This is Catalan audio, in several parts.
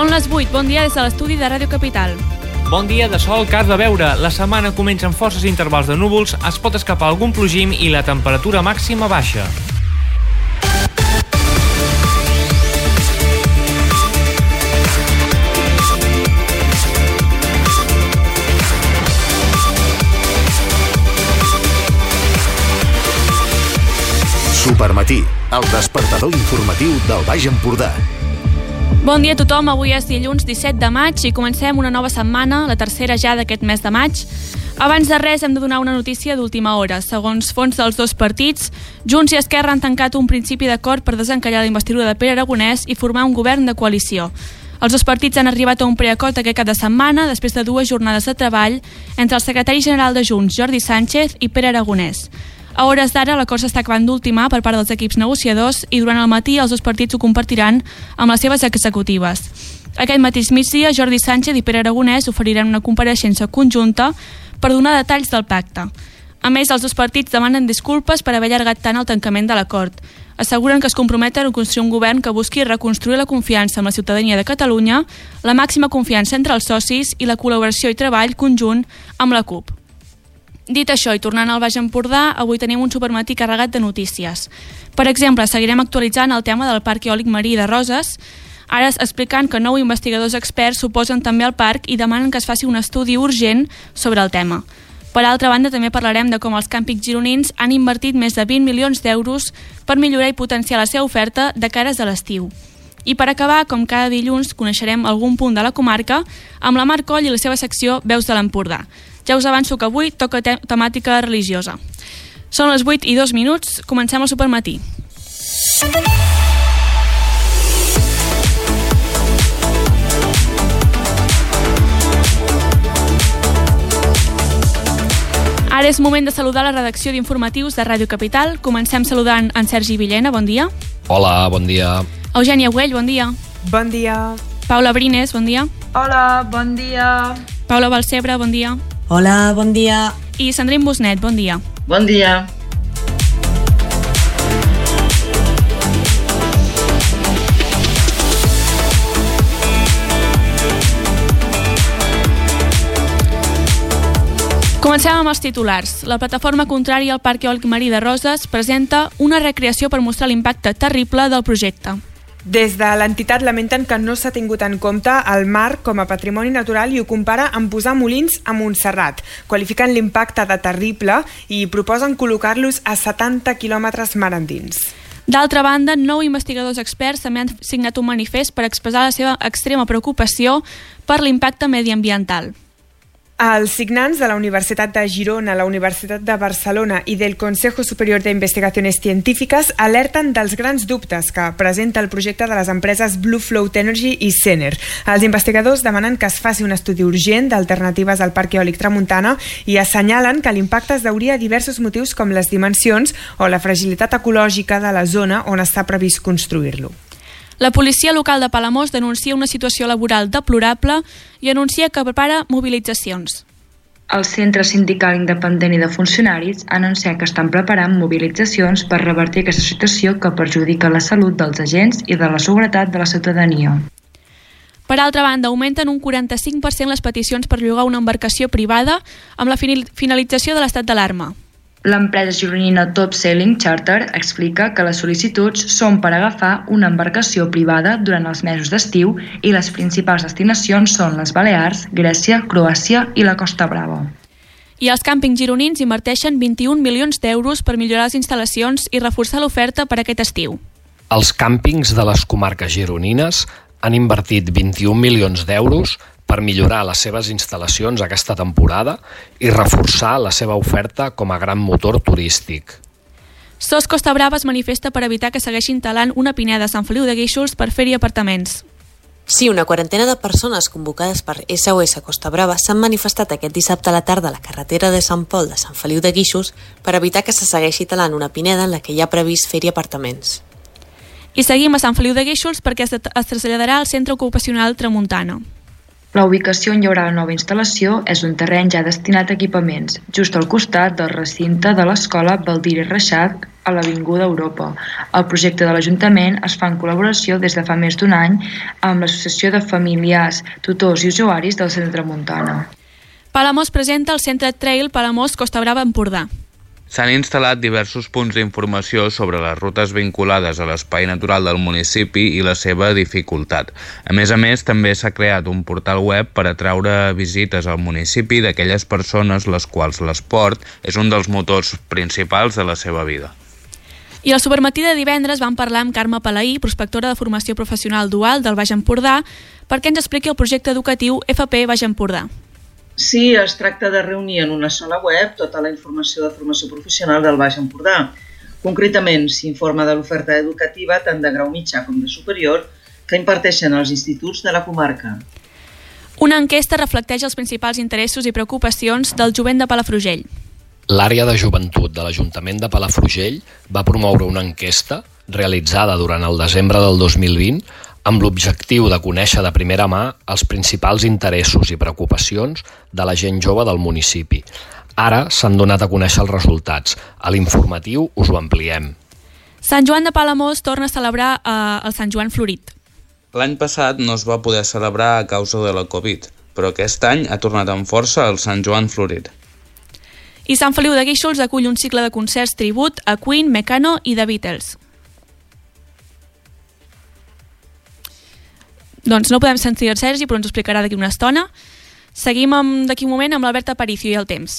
Són les 8, bon dia des de l'estudi de Ràdio Capital. Bon dia de sol que has de veure. La setmana comença amb forces intervals de núvols, es pot escapar algun plogim i la temperatura màxima baixa. Supermatí, el despertador informatiu del Baix Empordà. Bon dia a tothom, avui és dilluns 17 de maig i comencem una nova setmana, la tercera ja d'aquest mes de maig. Abans de res hem de donar una notícia d'última hora. Segons fons dels dos partits, Junts i Esquerra han tancat un principi d'acord per desencallar la investidura de Pere Aragonès i formar un govern de coalició. Els dos partits han arribat a un preacord aquest cap de setmana després de 2 jornades de treball entre el secretari general de Junts, Jordi Sánchez, i Pere Aragonès. A hores d'ara, l'acord s'està acabant d'ultimar per part dels equips negociadors i durant el matí els dos partits ho compartiran amb les seves executives. Aquest mateix migdia, Jordi Sánchez i Pere Aragonès oferiran una compareixença conjunta per donar detalls del pacte. A més, els dos partits demanen disculpes per haver allargat tant el tancament de l'acord. Asseguren que es comprometen a construir un govern que busqui reconstruir la confiança amb la ciutadania de Catalunya, la màxima confiança entre els socis i la col·laboració i treball conjunt amb la CUP. Dit això, i tornant al Baix Empordà, avui tenim un supermatí carregat de notícies. Per exemple, seguirem actualitzant el tema del Parc Eòlic Marí de Roses, ara explicant que 9 investigadors experts s'oposen també al parc i demanen que es faci un estudi urgent sobre el tema. Per altra banda, també parlarem de com els càmpings gironins han invertit més de 20 milions d'euros per millorar i potenciar la seva oferta de cares a l'estiu. I per acabar, com cada dilluns, coneixerem algun punt de la comarca amb la Mar Coll i la seva secció Veus de l'Empordà. Ja us avanço que avui toca temàtica religiosa. Són les 8 i 2 minuts, comencem el supermatí. Ara és moment de saludar la redacció d'informatius de Ràdio Capital. Comencem saludant en Sergi Villena, bon dia. Hola, bon dia. Eugènia Güell, bon dia. Bon dia. Paula Brines, bon dia. Hola, bon dia. Paula Balcebre, bon dia. Hola, bon dia. I Sandrine Busnet, bon dia. Bon dia. Comencem amb els titulars. La plataforma contrària al Parc Eòlic Marí de Roses presenta una recreació per mostrar l'impacte terrible del projecte. Des de l'entitat lamenten que no s'ha tingut en compte el mar com a patrimoni natural i ho compara amb posar molins a Montserrat. Qualifiquen l'impacte de terrible i proposen col·locar-los a 70 quilòmetres mar endins. D'altra banda, 9 investigadors experts també han signat un manifest per expressar la seva extrema preocupació per l'impacte mediambiental. Els signants de la Universitat de Girona, la Universitat de Barcelona i del Consejo Superior de Investigaciones Científiques alerten dels grans dubtes que presenta el projecte de les empreses Blue Float Energy i Sener. Els investigadors demanen que es faci un estudi urgent d'alternatives al Parc Eòlic Tramuntana i assenyalen que l'impacte es deuria a diversos motius com les dimensions o la fragilitat ecològica de la zona on està previst construir-lo. La policia local de Palamós denuncia una situació laboral deplorable i anuncia que prepara mobilitzacions. El Centre Sindical Independent i de Funcionaris ha anunciat que estan preparant mobilitzacions per revertir aquesta situació que perjudica la salut dels agents i de la seguretat de la ciutadania. Per altra banda, augmenten un 45% les peticions per llogar una embarcació privada amb la finalització de l'estat d'alarma. L'empresa gironina Top Sailing Charter explica que les sol·licituds són per agafar una embarcació privada durant els mesos d'estiu i les principals destinacions són les Balears, Grècia, Croàcia i la Costa Brava. I els càmpings gironins inverteixen 21 milions d'euros per millorar les instal·lacions i reforçar l'oferta per aquest estiu. Els càmpings de les comarques gironines han invertit 21 milions d'euros per millorar les seves instal·lacions aquesta temporada i reforçar la seva oferta com a gran motor turístic. SOS Costa Brava es manifesta per evitar que segueixin talant una pineda a Sant Feliu de Guíxols per fer-hi apartaments. Sí, una quarantena de persones convocades per SOS Costa Brava s'han manifestat aquest dissabte a la tarda a la carretera de Sant Pol de Sant Feliu de Guíxols per evitar que se segueixi talant una pineda en la que hi ha previst fer-hi apartaments. I seguim a Sant Feliu de Guíxols perquè es traslladarà al Centre Ocupacional Tramuntana. La ubicació on hi haurà la nova instal·lació és un terreny ja destinat a equipaments, just al costat del recinte de l'escola Baldiri Reixac a l'Avinguda Europa. El projecte de l'Ajuntament es fa en col·laboració des de fa més d'un any amb l'Associació de Familiars, Tutors i Usuaris del Centre Tramuntana. Palamós presenta el Centre Trail Palamós Costa Brava Empordà. S'han instal·lat diversos punts d'informació sobre les rutes vinculades a l'espai natural del municipi i la seva dificultat. A més, també s'ha creat un portal web per atraure visites al municipi d'aquelles persones les quals l'esport és un dels motors principals de la seva vida. I al Supermatí de divendres vam parlar amb Carme Palaí, prospectora de formació professional dual del Baix Empordà, perquè ens expliqui el projecte educatiu FP Baix Empordà. Sí, es tracta de reunir en una sola web tota la informació de formació professional del Baix Empordà. Concretament, s'informa de l'oferta educativa tant de grau mitjà com de superior que imparteixen els instituts de la comarca. Una enquesta reflecteix els principals interessos i preocupacions del jovent de Palafrugell. L'àrea de joventut de l'Ajuntament de Palafrugell va promoure una enquesta realitzada durant el desembre del 2020 amb l'objectiu de conèixer de primera mà els principals interessos i preocupacions de la gent jove del municipi. Ara s'han donat a conèixer els resultats. A l'informatiu us ho ampliem. Sant Joan de Palamós torna a celebrar el Sant Joan Florit. L'any passat no es va poder celebrar a causa de la Covid, però aquest any ha tornat amb força el Sant Joan Florit. I Sant Feliu de Guíxols acull un cicle de concerts tribut a Queen, Mecano i The Beatles. Doncs no podem sentir el Sergi, però ens ho explicarà d'aquí una estona. Seguim d'aquí un moment amb l'Albert Aparicio i el temps.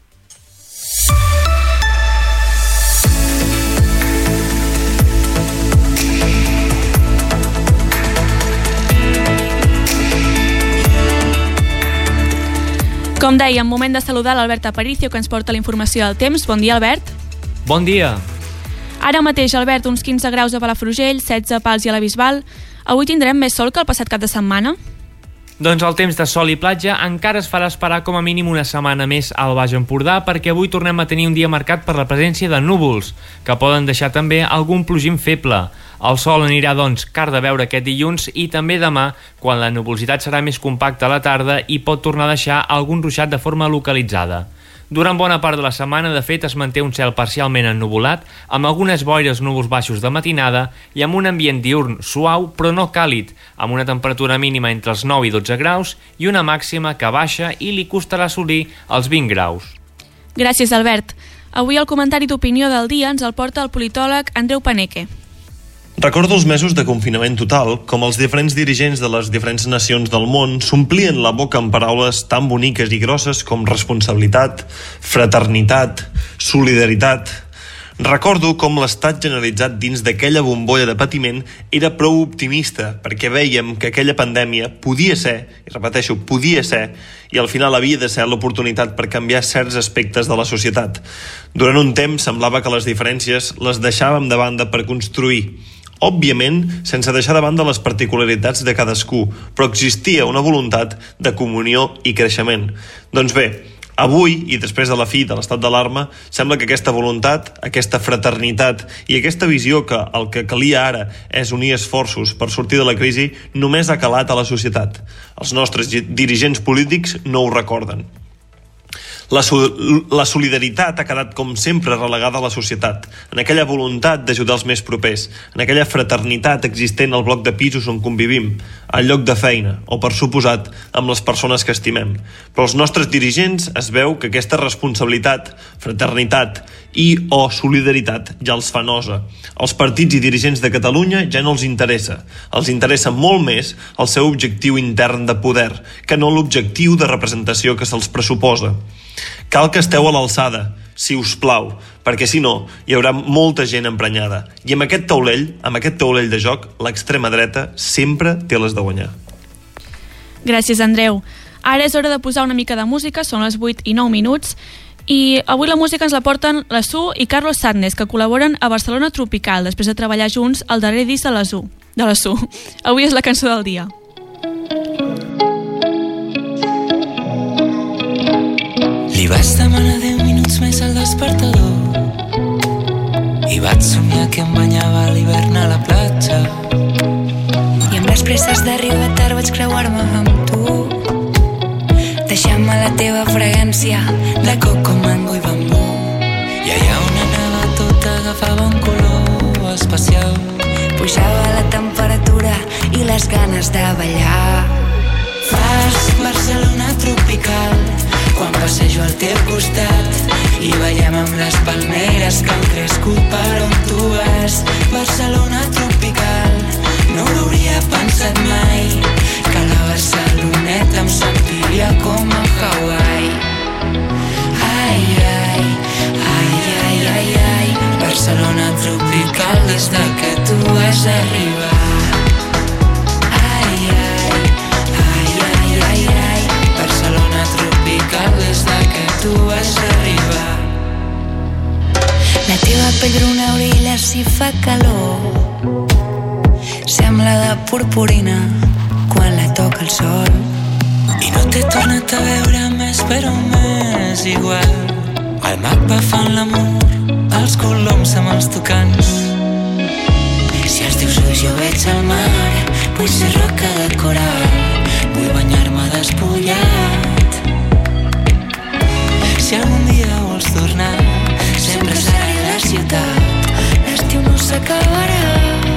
Com dèiem, moment de saludar l'Albert Aparicio, que ens porta la informació del temps. Bon dia, Albert. Bon dia. Ara mateix, Albert, uns 15 graus a Palafrugell, 16 a Pals i a la Bisbal. Avui tindrem més sol que el passat cap de setmana? Doncs el temps de sol i platja encara es farà esperar com a mínim una setmana més al Baix Empordà, perquè avui tornem a tenir un dia marcat per la presència de núvols, que poden deixar també algun plogim feble. El sol anirà, doncs, car de veure aquest dilluns i també demà, quan la nuvolositat serà més compacta a la tarda i pot tornar a deixar algun ruixat de forma localitzada. Durant bona part de la setmana, de fet, es manté un cel parcialment ennuvolat, amb algunes boires núvols baixos de matinada i amb un ambient diürn suau però no càlid, amb una temperatura mínima entre els 9 i 12 graus i una màxima que baixa i li costarà assolir els 20 graus. Gràcies, Albert. Avui el comentari d'opinió del dia ens el porta el politòleg Andreu Paneque. Recordo els mesos de confinament total, com els diferents dirigents de les diferents nacions del món s'omplien la boca amb paraules tan boniques i grosses com responsabilitat, fraternitat, solidaritat. Recordo com l'estat generalitzat dins d'aquella bombolla de patiment era prou optimista, perquè vèiem que aquella pandèmia podia ser, i repeteixo, podia ser, i al final havia de ser l'oportunitat per canviar certs aspectes de la societat. Durant un temps semblava que les diferències les deixàvem de banda per construir. Òbviament, sense deixar de banda les particularitats de cadascú, però existia una voluntat de comunió i creixement. Doncs bé, avui, i després de la fi de l'estat d'alarma, sembla que aquesta voluntat, aquesta fraternitat i aquesta visió que el que calia ara és unir esforços per sortir de la crisi només ha calat a la societat. Els nostres dirigents polítics no ho recorden. La solidaritat ha quedat com sempre relegada a la societat, en aquella voluntat d'ajudar els més propers, en aquella fraternitat existent al bloc de pisos on convivim, al lloc de feina o, per suposat, amb les persones que estimem. Però els nostres dirigents es veu que aquesta responsabilitat, fraternitat i o solidaritat ja els fa nosa. Els partits i dirigents de Catalunya ja no els interessa. Els interessa molt més el seu objectiu intern de poder que no l'objectiu de representació que se'ls pressuposa. Cal que esteu a l'alçada, si us plau, perquè si no hi haurà molta gent emprenyada. I amb aquest taulell de joc, l'extrema dreta sempre té les de guanyar. Gràcies, Andreu. Ara és hora de posar una mica de música, són les 8 i 9 minuts, i avui la música ens la porten la Su i Carlos Sadness, que col·laboren a Barcelona Tropical, després de treballar junts al darrer disc de la Su. Avui és la cançó del dia. Li vaig demanar 10 minuts més al despertador i vaig somiar que em banyava a l'hivern a la platja. I amb les presses d'arribar tard vaig creuar-me amb tu. Aroma la teva fragància de coco, mango i bambú. I allà on anava tot agafava un color especial. Pujava la temperatura i les ganes de ballar. Fas Barcelona tropical quan passejo al teu costat i ballem amb les palmeres que han crescut per on tu vas. Barcelona tropical, no ho hauria pensat mai, que la Barceloneta em sentiria com a Hawaii. Ai, ai, ai, ai, ai, ai, Barcelona tropical des de que tu has arribat. Ai, ai, ai, ai, ai, ai, Barcelona tropical des de que tu has arribat. La teva pell bruna brilla si fa calor, sembla de purpurina quan la toca el sol. I no t'he tornat a veure més, però més igual. Al mapa fan l'amor, els coloms amb els tocants. Si els teus ulls jo veig al mar, vull ser roca de coral, vull banyar-me despullat. Si algun dia vols tornar, sempre serà a la ciutat, l'estiu no s'acabarà.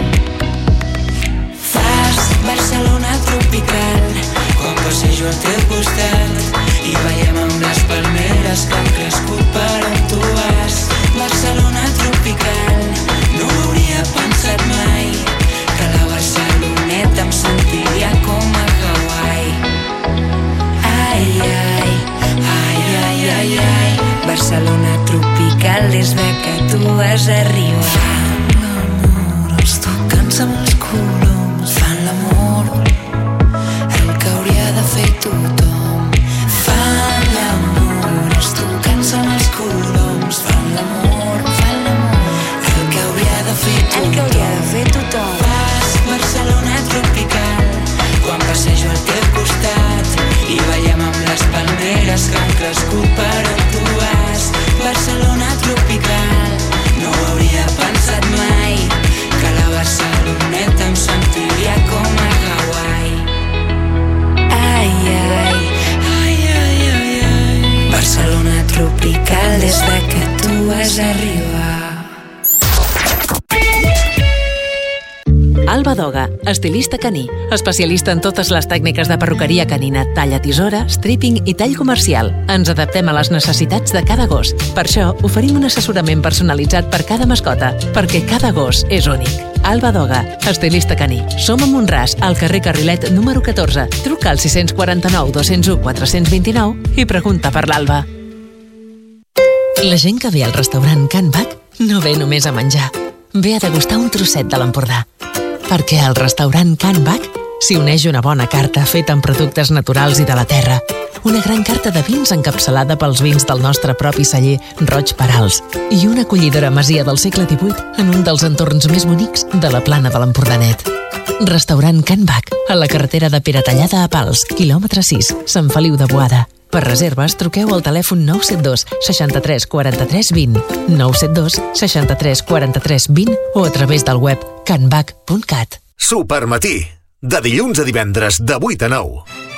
Fas Barcelona tropical quan passejo al teu costat i ballem amb les palmeres que han crescut per on tu vas. Barcelona tropical, no ho hauria pensat mai, que la Barceloneta em sentiria com a Hawaii. Ai, ai, ai, ai, ai, ai, Barcelona tropical des de que tu has arribat. Fan l'amor, els tocants amb els coloms, fan l'amor, el que hauria de fer tothom. Fan l'amor, els tocants amb els coloms, fan l'amor, el que hauria de fer tothom. El que hauria de fer tothom. Fas Barcelona tropical quan passejo al teu costat i ballem amb les palmeres que han crescut per on tu vas. Barcelona tropical, no ho hauria pensat mai, que la Barceloneta em sentiria com a Hawaii. Ai, ai, ai, ai, ai, ai, Barcelona tropical des de que tu has arribat. Alba Doga, estilista caní, especialista en totes les tècniques de perruqueria canina, talla tisora, stripping i tall comercial. Ens adaptem a les necessitats de cada gos. Per això, oferim un assessorament personalitzat per cada mascota, perquè cada gos és únic. Alba Doga, estilista caní. Som a Montràs, al carrer Carrilet número 14. Truca al 649 201 429 i pregunta per l'Alba. La gent que ve al restaurant Can Bac no ve només a menjar, ve a degustar un trosset de l'Empordà. Perquè al restaurant Can Bac s'hi uneix una bona carta feta amb productes naturals i de la terra, una gran carta de vins encapçalada pels vins del nostre propi celler Roig Perals i una acollidora masia del segle XVIII en un dels entorns més bonics de la plana de l'Empordanet. Restaurant Can Bac, a la carretera de Peratallada a Pals, quilòmetre 6, Sant Feliu de Boada. Per reserves, truqueu al telèfon 972 63 43 20, 972 63 43 20 o a través del web canbac.cat. Supermatí, de dilluns a divendres de 8 a 9.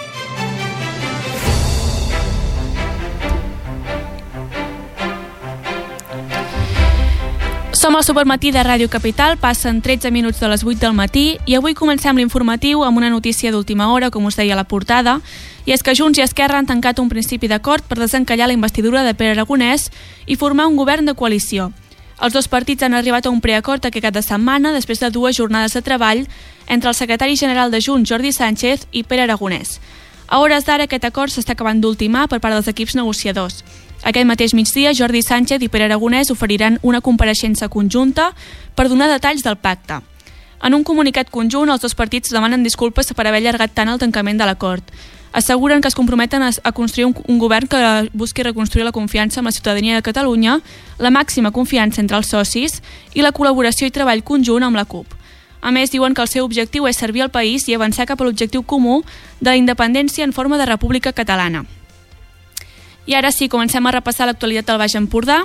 Som al Supermatí de Ràdio Capital, passen 13 minuts de les 8 del matí i avui comencem l'informatiu amb una notícia d'última hora, com us deia a la portada, i és que Junts i Esquerra han tancat un principi d'acord per desencallar la investidura de Pere Aragonès i formar un govern de coalició. Els dos partits han arribat a un preacord aquesta setmana després de 2 jornades de treball entre el secretari general de Junts, Jordi Sánchez, i Pere Aragonès. A hores d'ara aquest acord s'està acabant d'ultimar per part dels equips negociadors. Aquest mateix migdia, Jordi Sánchez i Pere Aragonès oferiran una compareixença conjunta per donar detalls del pacte. En un comunicat conjunt, els dos partits demanen disculpes per haver allargat tant el tancament de l'acord. Asseguren que es comprometen a construir un govern que busqui reconstruir la confiança amb la ciutadania de Catalunya, la màxima confiança entre els socis i la col·laboració i treball conjunt amb la CUP. A més, diuen que el seu objectiu és servir al país i avançar cap a l'objectiu comú de la independència en forma de república catalana. I ara sí, comencem a repassar l'actualitat del Baix Empordà.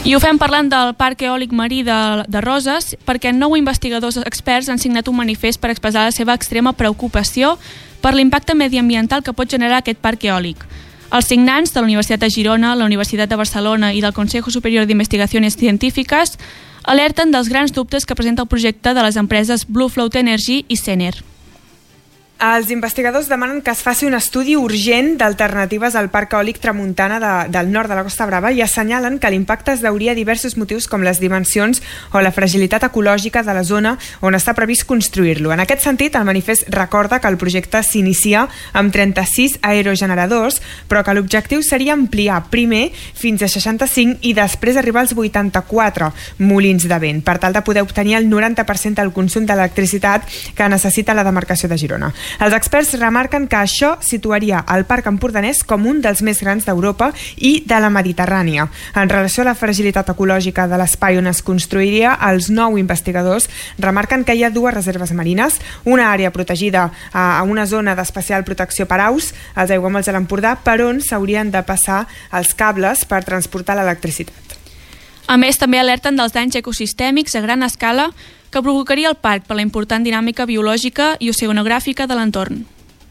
I ho fem parlant del Parc Eòlic Marí de Roses, perquè 9 investigadors experts han signat un manifest per expressar la seva extrema preocupació per l'impacte mediambiental que pot generar aquest parc eòlic. Els signants de la Universitat de Girona, la Universitat de Barcelona i del Consejo Superior de Investigaciones Científiques alerten dels grans dubtes que presenta el projecte de les empreses Blue Float Energy i Sener. Els investigadors demanen que es faci un estudi urgent d'alternatives al Parc Eòlic Tramuntana del nord de la Costa Brava i assenyalen que l'impacte es deuria a diversos motius com les dimensions o la fragilitat ecològica de la zona on està previst construir-lo. En aquest sentit, el manifest recorda que el projecte s'inicia amb 36 aerogeneradors, però que l'objectiu seria ampliar primer fins a 65 i després arribar als 84 molins de vent, per tal de poder obtenir el 90% del consum d'electricitat que necessita la demarcació de Girona. Els experts remarquen que això situaria el parc empordanès com un dels més grans d'Europa i de la Mediterrània. En relació a la fragilitat ecològica de l'espai on es construiria, els 9 investigadors remarquen que hi ha 2 reserves marines, una àrea protegida a una zona d'especial protecció per aus, els aiguamolls de l'Empordà, per on s'haurien de passar els cables per transportar l'electricitat. A més, també alerten dels danys ecosistèmics a gran escala que provocaria el parc per la important dinàmica biològica i oceanogràfica de l'entorn.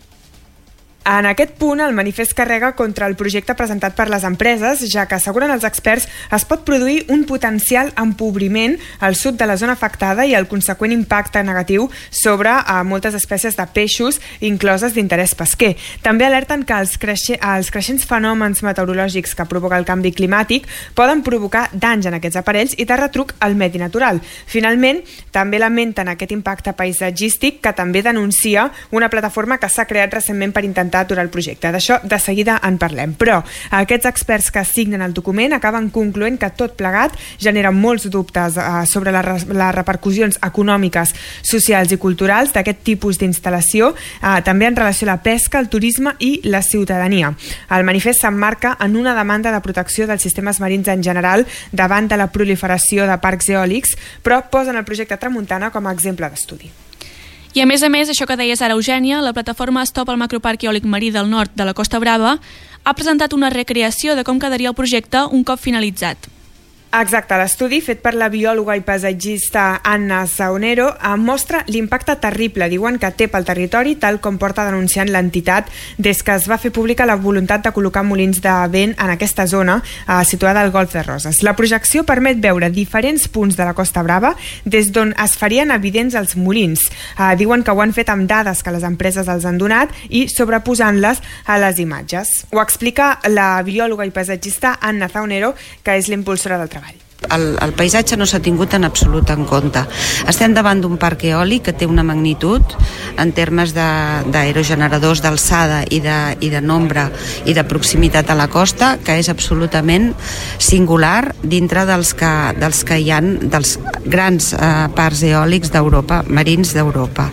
En aquest punt, el manifest carrega contra el projecte presentat per les empreses, ja que, asseguren els experts, es pot produir un potencial empobriment al sud de la zona afectada i el conseqüent impacte negatiu sobre moltes espècies de peixos incloses d'interès pesquer. També alerten que els creixents fenòmens meteorològics que provoca el canvi climàtic poden provocar danys en aquests aparells i de retruc al medi natural. Finalment, també lamenten aquest impacte paisatgístic que també denuncia una plataforma que s'ha creat recentment per intentar aturar el projecte. D'això de seguida en parlem. Però aquests experts que signen el document acaben concloent que tot plegat genera molts dubtes sobre les repercussions econòmiques, socials i culturals d'aquest tipus d'instal·lació, també en relació a la pesca, el turisme i la ciutadania. El manifest s'emmarca en una demanda de protecció dels sistemes marins en general davant de la proliferació de parcs eòlics, però posen el projecte Tramuntana com a exemple d'estudi. I a més, això que deies ara, Eugènia, la plataforma Stop al Macroparc Eòlic Marí del nord de la Costa Brava ha presentat una recreació de com quedaria el projecte un cop finalitzat. Exacte, l'estudi fet per la biòloga i paisatgista Anna Saonero mostra l'impacte terrible, diuen, que té pel territori, tal com porta denunciant l'entitat des que es va fer pública la voluntat de col·locar molins de vent en aquesta zona situada al Golf de Roses. La projecció permet veure diferents punts de la Costa Brava des d'on es farien evidents els molins. Diuen que ho han fet amb dades que les empreses els han donat i sobreposant-les a les imatges. Ho explica la biòloga i paisatgista Anna Saonero, que és l'impulsora del treball. El paisatge no s'ha tingut en absolut en compte. Estem davant d'un parc eòlic que té una magnitud en termes d'aerogeneradors d'alçada i de nombre i de proximitat a la costa que és absolutament singular dintre dels que hi ha dels grans parcs eòlics d'Europa, marins d'Europa.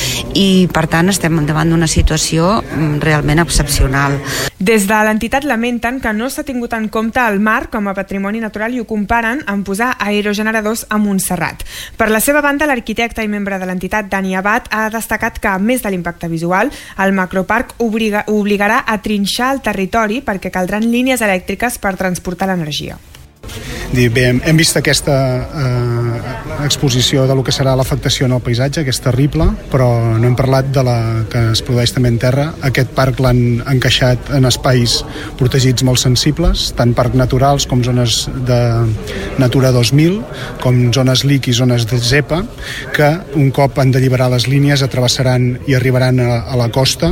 I per tant estem davant d'una situació realment excepcional. Des de l'entitat lamenten que no s'ha tingut en compte el mar com a patrimoni natural i ho comparen en posar aerogeneradors a Montserrat. Per la seva banda, l'arquitecte i membre de l'entitat Dani Abad ha destacat que, a més de l'impacte visual, el macroparc obligarà a trinxar el territori perquè caldran línies elèctriques per transportar l'energia. Bé, hem vist aquesta exposició de lo que serà l'afectació en el paisatge, que és terrible, però no hem parlat de la que es produeix també en terra. Aquest parc l'han encaixat en espais protegits molt sensibles, tant parcs naturals com zones de Natura 2000, com zones LIC i zones de ZEPA, que un cop han d'alliberar les línies travessaran i arribaran a la costa,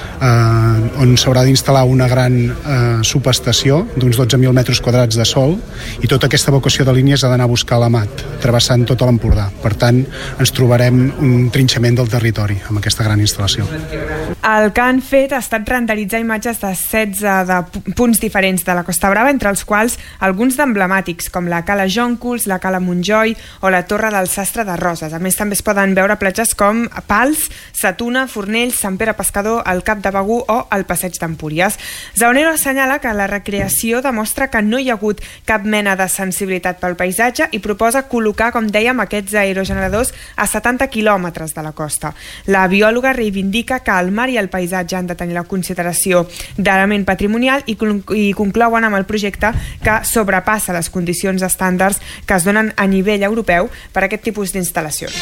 on s'haurà d'instal·lar una gran subestació d'uns 12.000 metres quadrats de sòl, i tota aquesta evacuació de línies ha d'anar a buscar a l'Amat, travessant tot l'Empordà. Per tant, ens trobarem un trinxament del territori amb aquesta gran instal·lació. El que han fet ha estat renderitzar imatges de 16 de punts diferents de la Costa Brava, entre els quals alguns d'emblemàtics, com la Cala Jonculs, la Cala Montjoi o la Torre del Sastre de Roses. A més, també es poden veure platges com Pals, Sa Tuna, Fornells, Sant Pere Pescador, el Cap de de Begur o el Passeig d'Empúries. Zaonero assenyala que la recreació demostra que no hi ha hagut cap mena de sensibilitat pel paisatge i proposa col·locar, com dèiem, aquests aerogeneradors a 70 quilòmetres de la costa. La biòloga reivindica que el mar i el paisatge han de tenir la consideració d'element patrimonial i conclouen amb el projecte que sobrepassa les condicions estàndards que es donen a nivell europeu per a aquest tipus d'instal·lacions.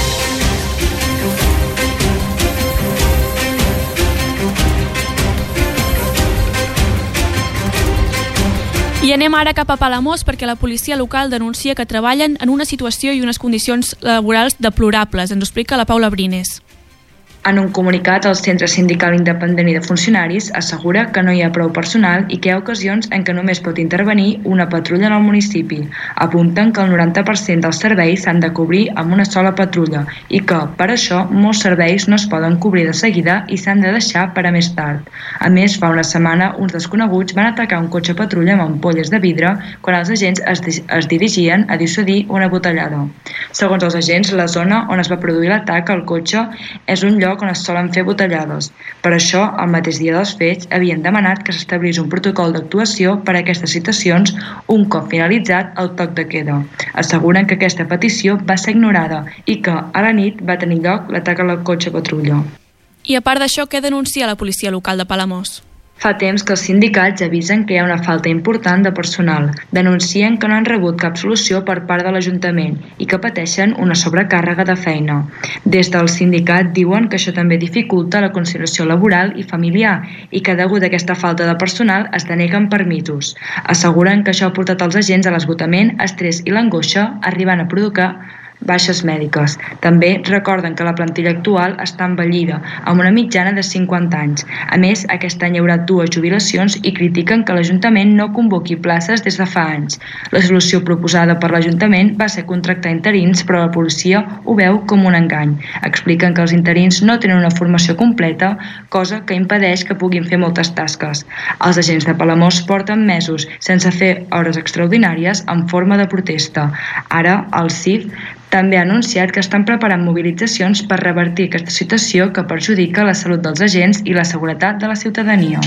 I anem ara cap a Palamós perquè la policia local denuncia que treballen en una situació i unes condicions laborals deplorables. Ens ho explica la Paula Brines. En un comunicat, el Centre Sindical Independent i de Funcionaris assegura que no hi ha prou personal i que hi ha ocasions en què només pot intervenir una patrulla en el municipi. Apunten que el 90% dels serveis s'han de cobrir amb una sola patrulla i que, per això, molts serveis no es poden cobrir de seguida i s'han de deixar per a més tard. A més, fa una setmana, uns desconeguts van atacar un cotxe patrulla amb ampolles de vidre quan els agents es dirigien a dissuadir una botellada. Segons els agents, la zona on es va produir l'atac al cotxe és un lloc on es solen fer botellades. Per això, el mateix dia dels fets, havien demanat que s'establís un protocol d'actuació per a aquestes situacions un cop finalitzat el toc de queda. Asseguren que aquesta petició va ser ignorada i que, a la nit, va tenir lloc l'atac al cotxe patrulla. I a part d'això, què denuncia la policia local de Palamós? Fa temps que els sindicats avisen que hi ha una falta important de personal. Denuncien que no han rebut cap solució per part de l'Ajuntament i que pateixen una sobrecàrrega de feina. Des del sindicat diuen que això també dificulta la conciliació laboral i familiar i que degut a aquesta falta de personal es deneguen permisos. Asseguren que això ha portat els agents a l'esgotament, estrès i l'angoixa, arribant a provocar baixes mèdiques. També recorden que la plantilla actual està envellida, amb una mitjana de 50 anys. A més, aquest any hi haurà 2 jubilacions i critiquen que l'Ajuntament no convoqui places des de fa anys. La solució proposada per l'Ajuntament va ser contractar interins, però la policia ho veu com un engany. Expliquen que els interins no tenen una formació completa, cosa que impedeix que puguin fer moltes tasques. Els agents de Palamós porten mesos sense fer hores extraordinàries en forma de protesta. Ara, el CIF també ha anunciat que estan preparant mobilitzacions per revertir aquesta situació que perjudica la salut dels agents i la seguretat de la ciutadania.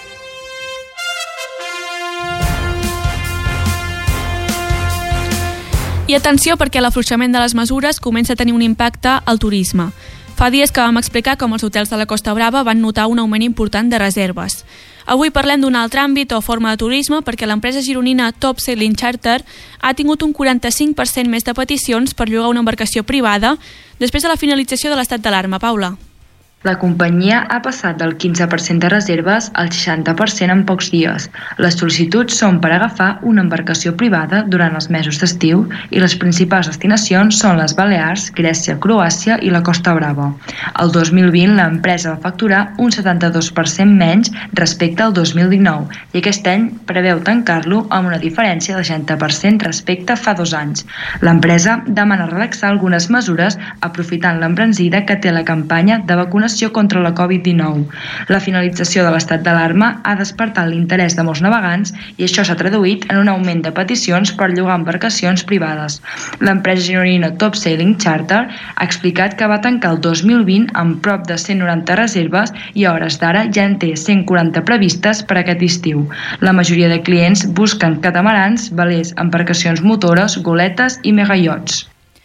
I atenció perquè l'afluixament de les mesures comença a tenir un impacte al turisme. Fa dies que vam explicar com els hotels de la Costa Brava van notar un augment important de reserves. Avui parlem d'un altre àmbit o forma de turisme perquè l'empresa gironina Top Sailing Charter ha tingut un 45% més de peticions per llogar una embarcació privada després de la finalització de l'estat d'alarma. Paula. La companyia ha passat del 15% de reserves al 60% en pocs dies. Les sol·licituds són per agafar una embarcació privada durant els mesos d'estiu i les principals destinacions són les Balears, Grècia, Croàcia i la Costa Brava. El 2020 l'empresa va facturar un 72% menys respecte al 2019 i aquest any preveu tancar-lo amb una diferència del 60% respecte a fa 2 anys. L'empresa demana relaxar algunes mesures aprofitant l'embranzida que té la campanya de vacunació contra la Covid-19. La finalització de l'estat d'alarma ha despertat l'interès de molts navegants i això s'ha traduït en un augment de peticions per llogar embarcacions privades. L'empresa gironina Top Sailing Charter ha explicat que va tancar el 2020 amb prop de 190 reserves i a hores d'ara ja en té 140 previstes per aquest estiu. La majoria de clients busquen catamarans, velers, embarcacions motores, goletes i megaiots.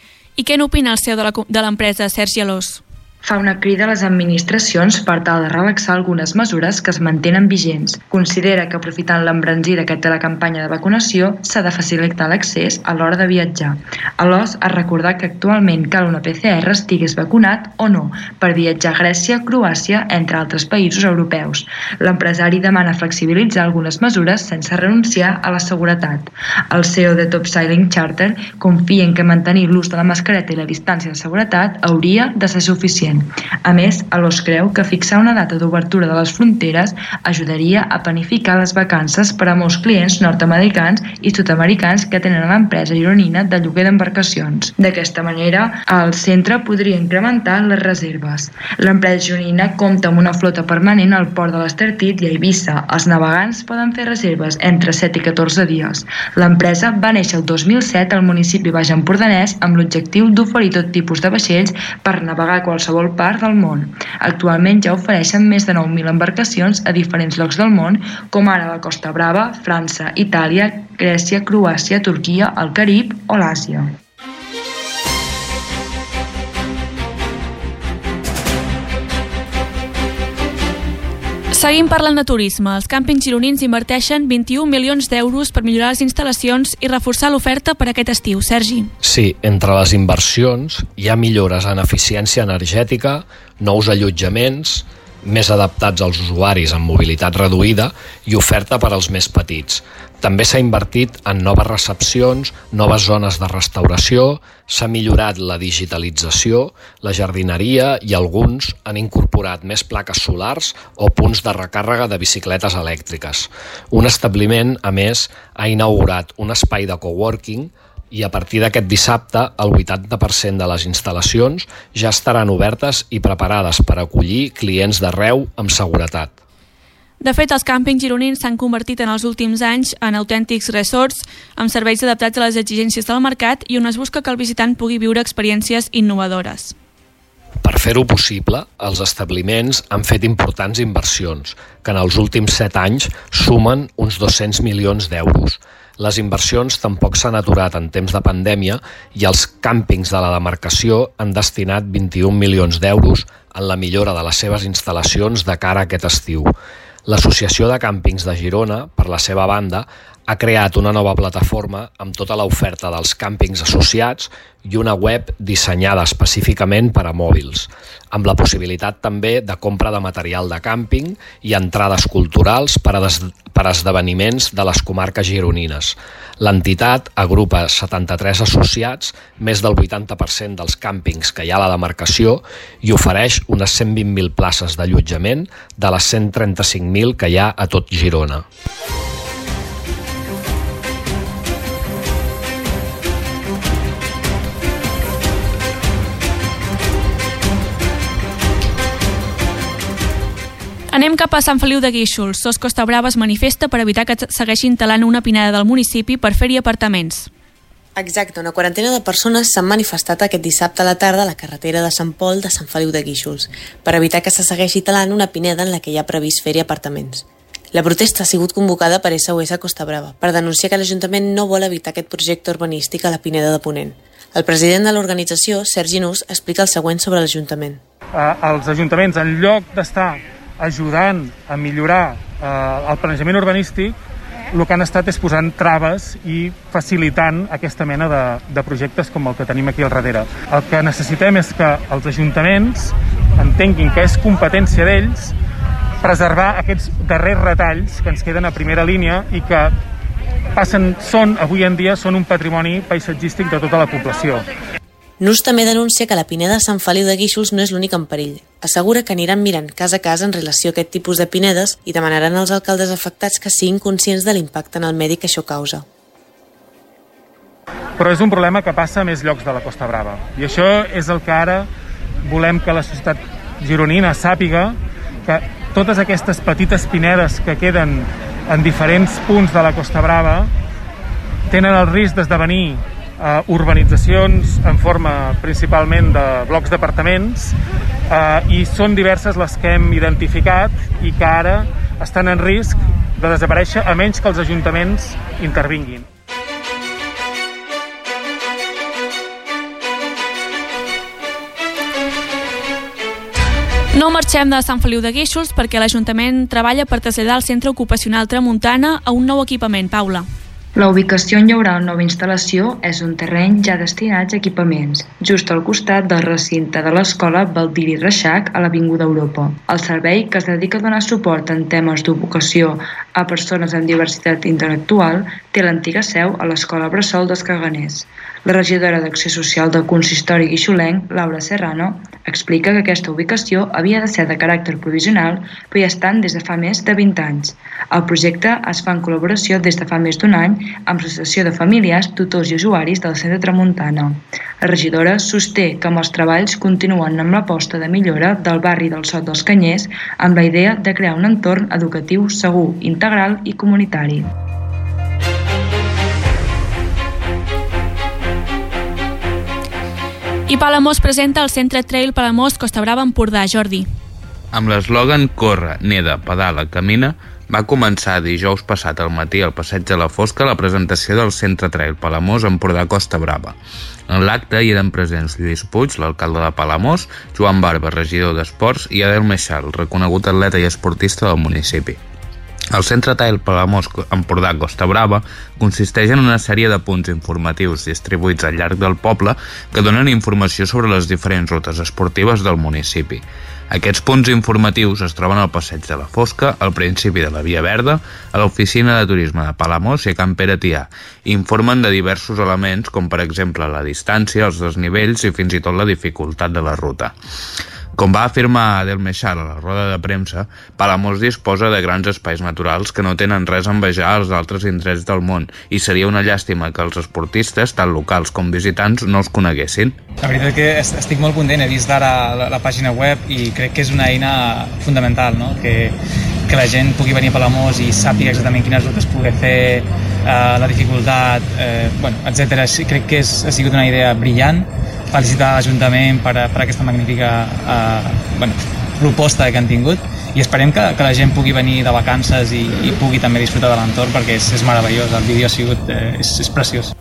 I què n'opina el CEO de l'empresa, Sergi Alós? Fa una crida a les administracions per tal de relaxar algunes mesures que es mantenen vigents. Considera que aprofitant l'embranzida que té la campanya de vacunació s'ha de facilitar l'accés a l'hora de viatjar. Alós ha recordat que actualment cal una PCR estigués vacunat o no per viatjar a Grècia, Croàcia, entre altres països europeus. L'empresari demana flexibilitzar algunes mesures sense renunciar a la seguretat. El CEO de Top Sailing Charter confia en que mantenir l'ús de la mascareta i la distància de seguretat hauria de ser suficient. A més, Alós creu que fixar una data d'obertura de les fronteres ajudaria a planificar les vacances per a molts clients nord-americans i sud-americans que tenen l'empresa gironina de lloguer d'embarcacions. D'aquesta manera, el centre podria incrementar les reserves. L'empresa gironina compta amb una flota permanent al port de l'Estartit i a Eivissa. Els navegants poden fer reserves entre 7 i 14 dies. L'empresa va néixer el 2007 al municipi baix empordanès amb l'objectiu d'oferir tot tipus de vaixells per navegar a qualsevol qualsevol part del món. Actualment ja ofereixen més de 9.000 embarcacions a diferents llocs del món, com ara la Costa Brava, França, Itàlia, Grècia, Croàcia, Turquia, el Carib o l'Àsia. Seguim parlant de turisme. Els càmpings gironins inverteixen 21 milions d'euros per millorar les instal·lacions i reforçar l'oferta per aquest estiu. Sergi. Sí, entre les inversions hi ha millores en eficiència energètica, nous allotjaments, més adaptats als usuaris amb mobilitat reduïda i oferta per als més petits. També s'ha invertit en noves recepcions, noves zones de restauració, s'ha millorat la digitalització, la jardineria i alguns han incorporat més plaques solars o punts de recàrrega de bicicletes elèctriques. Un establiment, a més, ha inaugurat un espai de coworking i a partir d'aquest dissabte el 80% de les instal·lacions ja estaran obertes i preparades per acollir clients d'arreu amb seguretat. De fet, els càmpings gironins s'han convertit en els últims anys en autèntics resorts amb serveis adaptats a les exigències del mercat i on es busca que el visitant pugui viure experiències innovadores. Per fer-ho possible, els establiments han fet importants inversions, que en els últims 7 anys sumen uns 200 milions d'euros. Les inversions tampoc s'han aturat en temps de pandèmia i els càmpings de la demarcació han destinat 21 milions d'euros en la millora de les seves instal·lacions de cara a aquest estiu. L'Associació de Càmpings de Girona, per la seva banda, ha creat una nova plataforma amb tota l'oferta dels càmpings associats i una web dissenyada específicament per a mòbils, amb la possibilitat també de compra de material de càmping i entrades culturals per a esdeveniments de les comarques gironines. L'entitat agrupa 73 associats, més del 80% dels càmpings que hi ha a la demarcació, i ofereix unes 120.000 places d'allotjament de les 135.000 que hi ha a tot Girona. Anem cap a Sant Feliu de Guíxols. Sos Costa Brava es manifesta per evitar que segueixin talant una pineda del municipi per fer-hi apartaments. Exacte, una quarantena de persones s'han manifestat aquest dissabte a la tarda a la carretera de Sant Pol de Sant Feliu de Guíxols per evitar que se segueixi talant una pineda en la que hi ha previst fer-hi apartaments. La protesta ha sigut convocada per SOS Costa Brava per denunciar que l'Ajuntament no vol evitar aquest projecte urbanístic a la pineda de Ponent. El president de l'organització, Sergi Nus, explica el següent sobre l'Ajuntament. Els ajuntaments, en lloc d'estar ajudant a millorar el planejament urbanístic, el que han estat és posant traves i facilitant aquesta mena de projectes com el que tenim aquí al darrere. El que necessitem és que els ajuntaments entenguin que és competència d'ells preservar aquests darrers retalls que ens queden a primera línia i que avui en dia són un patrimoni paisatgístic de tota la població. Nus també denuncia que la pineda de Sant Feliu de Guíxols no és l'únic en perill. Assegura que aniran mirant casa a casa en relació a aquest tipus de pinedes i demanaran als alcaldes afectats que siguin conscients de l'impacte en el medi que això causa. Però és un problema que passa a més llocs de la Costa Brava. I això és el que ara volem que la societat gironina sàpiga, que totes aquestes petites pinedes que queden en diferents punts de la Costa Brava tenen el risc d'esdevenir urbanitzacions en forma principalment de blocs d'apartaments i són diverses les que hem identificat i que ara estan en risc de desaparèixer a menys que els ajuntaments intervinguin. No marxem de Sant Feliu de Guíxols perquè l'Ajuntament treballa per traslladar el Centre Ocupacional Tramuntana a un nou equipament. Paula. La ubicació on hi haurà una nova instal·lació és un terreny ja destinat a equipaments, just al costat del recinte de l'Escola Baldiri Reixac a l'Avinguda Europa. El servei, que es dedica a donar suport en temes d'educació a persones amb diversitat intel·lectual, té l'antiga seu a l'Escola Bressol dels Caganers. La regidora d'Acció Social del Consistori guixolenc, Laura Serrano, explica que aquesta ubicació havia de ser de caràcter provisional, però ja estan des de fa més de 20 anys. El projecte es fa en col·laboració des de fa més d'un any amb l'Associació de Famílies, Tutors i Usuaris del Centre Tramuntana. La regidora sosté que amb els treballs continuen amb l'aposta de millora del barri del Sot dels Canyers amb la idea de crear un entorn educatiu segur, integral i comunitari. I Palamós presenta el Centre Trail Palamós Costa Brava Empordà. Jordi. Amb l'eslògan Corre, neda, pedala, camina, va començar dijous passat al matí al Passeig de la Fosca la presentació del Centre Trail Palamós Empordà Costa Brava. En l'acte hi eren presents Lluís Puig, l'alcalde de Palamós, Joan Barba, regidor d'Esports, i Adel Meixal, reconegut atleta i esportista del municipi. El Centre Trail Palamós Empordà Costa Brava consisteix en una sèrie de punts informatius distribuïts al llarg del poble que donen informació sobre les diferents rutes esportives del municipi. Aquests punts informatius es troben al Passeig de la Fosca, al principi de la Via Verda, a l'Oficina de Turisme de Palamós i a Can Pere Tià. Informen de diversos elements com per exemple la distància, els desnivells i fins i tot la dificultat de la ruta. Com va afirmar Adel Meixal a la roda de premsa, Palamós disposa de grans espais naturals que no tenen res a envejar als altres indrets del món i seria una llàstima que els esportistes, tant locals com visitants, no els coneguessin. La veritat que estic molt content, he vist ara la pàgina web i crec que és una eina fundamental, no? que la gent pugui venir a Palamós i sàpiga exactament quines rutes poder fer, la dificultat, etc. Crec que ha sigut una idea brillant. Felicitar l'Ajuntament per aquesta magnífica proposta que han tingut i esperem que la gent pugui venir de vacances i pugui també disfrutar de l'entorn perquè és meravellós, el vídeo ha sigut és preciós.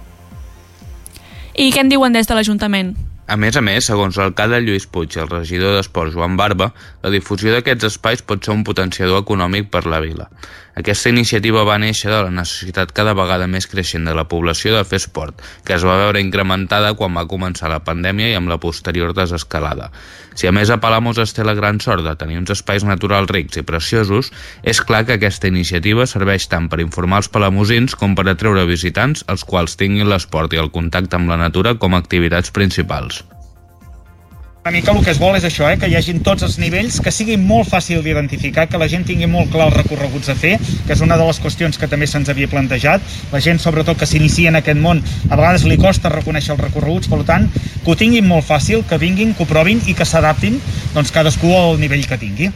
I què en diuen des de l'Ajuntament? A més, segons l'alcalde Lluís Puig i el regidor d'Esports Joan Barba, la difusió d'aquests espais pot ser un potenciador econòmic per la vila. Aquesta iniciativa va néixer de la necessitat cada vegada més creixent de la població de fer esport, que es va veure incrementada quan va començar la pandèmia i amb la posterior desescalada. Si a més a Palamós es té la gran sort de tenir uns espais naturals rics i preciosos, és clar que aquesta iniciativa serveix tant per informar els palamosins com per atreure visitants els quals tinguin l'esport i el contacte amb la natura com a activitats principals. Una mica el que es vol és això, que hi hagin tots els nivells, que sigui molt fàcil d'identificar, que la gent tingui molt clar els recorreguts a fer, que és una de les qüestions que també se'ns havia plantejat. La gent, sobretot, que s'inicia en aquest món, a vegades li costa reconèixer els recorreguts, per tant, que ho tinguin molt fàcil, que vinguin, que ho provin i que s'adaptin, doncs cadascú al nivell que tingui.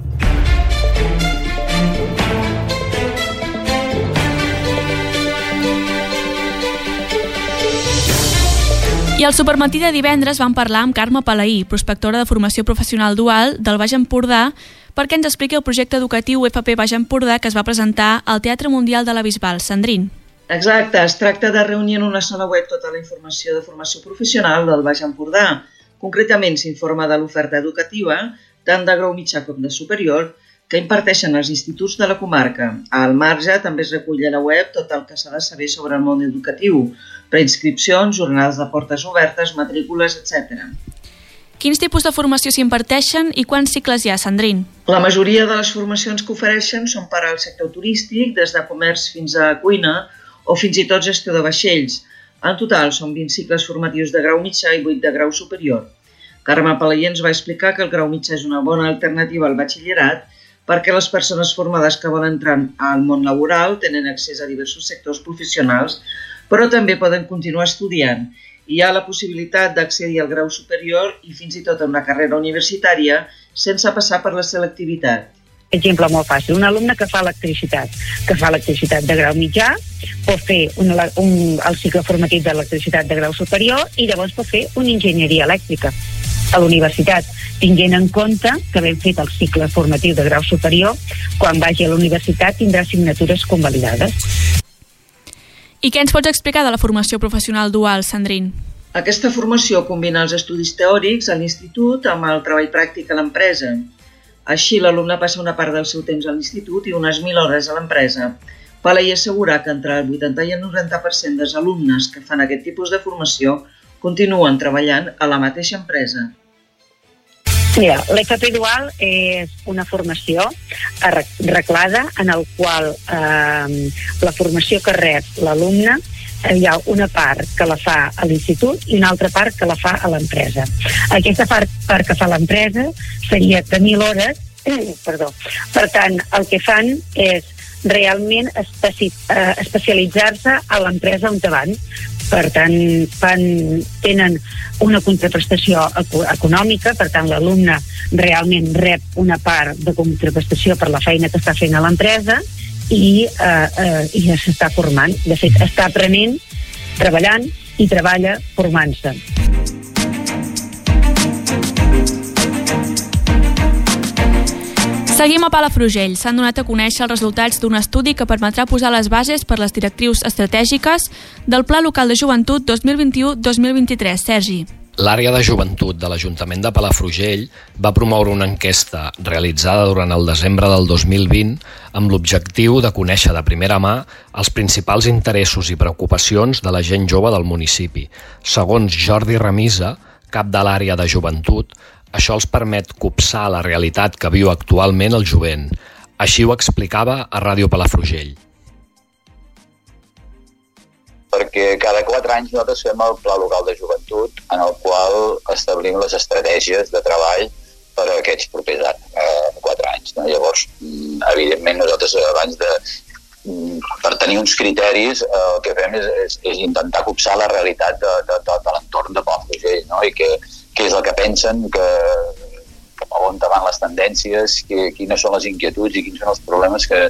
I al supermatí de divendres vam parlar amb Carme Palaí, prospectora de formació professional dual del Baix Empordà, perquè ens expliqui el projecte educatiu FP Baix Empordà que es va presentar al Teatre Mundial de la Bisbal. Sandrine. Exacte, es tracta de reunir en una sola web tota la informació de formació professional del Baix Empordà. Concretament s'informa de l'oferta educativa, tant de grau mitjà com de superior, que imparteixen els instituts de la comarca. Al marge també es recull a la web tot el que s'ha de saber sobre el món educatiu, preinscripcions, jornades de portes obertes, matrícules, etc. Quins tipus de formació s'imparteixen i quants cicles hi ha, Sandrine? La majoria de les formacions que ofereixen són per al sector turístic, des de comerç fins a cuina o fins i tot gestió de vaixells. En total són 20 cicles formatius de grau mitjà i 8 de grau superior. Carme Palaí ens va explicar que el grau mitjà és una bona alternativa al batxillerat perquè les persones formades que volen entrar al món laboral tenen accés a diversos sectors professionals, però també poden continuar estudiant. Hi ha la possibilitat d'accedir al grau superior i fins i tot a una carrera universitària sense passar per la selectivitat. Exemple molt fàcil, un alumne que fa electricitat de grau mitjà, pot fer el cicle formatiu d'electricitat de grau superior i llavors pot fer una enginyeria elèctrica a la universitat, tinguent en compte que havent fet el cicle formatiu de grau superior, quan vagi a la universitat tindrà assignatures convalidades. I què ens pots explicar de la formació professional dual, Sandrine? Aquesta formació combina els estudis teòrics a l'institut amb el treball pràctic a l'empresa. Així, l'alumne passa una part del seu temps a l'institut i unes 1.000 hores a l'empresa. Palaí assegura que entre el 80 i el 90% dels alumnes que fan aquest tipus de formació continuen treballant a la mateixa empresa. Mira, l'FP Dual és una formació reglada en el qual la formació que rep l'alumne hi ha una part que la fa a l'institut i una altra part que la fa a l'empresa. Aquesta part que fa l'empresa seria de 1.000 hores, per tant, el que fan és realment especialitzar-se a l'empresa on van. Per tant, tenen una contraprestació econòmica, per tant, l'alumne realment rep una part de contraprestació per la feina que està fent a l'empresa i ja s'està formant. De fet, està aprenent, treballant i treballa formant-se. Seguim a Palafrugell. S'han donat a conèixer els resultats d'un estudi que permetrà posar les bases per les directrius estratègiques del Pla Local de Joventut 2021-2023. Sergi. L'àrea de joventut de l'Ajuntament de Palafrugell va promoure una enquesta realitzada durant el desembre del 2020 amb l'objectiu de conèixer de primera mà els principals interessos i preocupacions de la gent jove del municipi. Segons Jordi Ramisa, cap de l'àrea de joventut, això els permet copsar la realitat que viu actualment el jovent. Així ho explicava a Ràdio Palafrugell. Perquè cada 4 anys nosaltres fem el Pla Local de Joventut, en el qual establim les estratègies de treball per a aquests propers 4 anys. No? Llavors, evidentment, nosaltres abans per tenir uns criteris, el que fem és intentar copsar la realitat de l'entorn de Palafrugell, no? I què és el que pensen, cap a on van les tendències, quines són les inquietuds i quins són els problemes que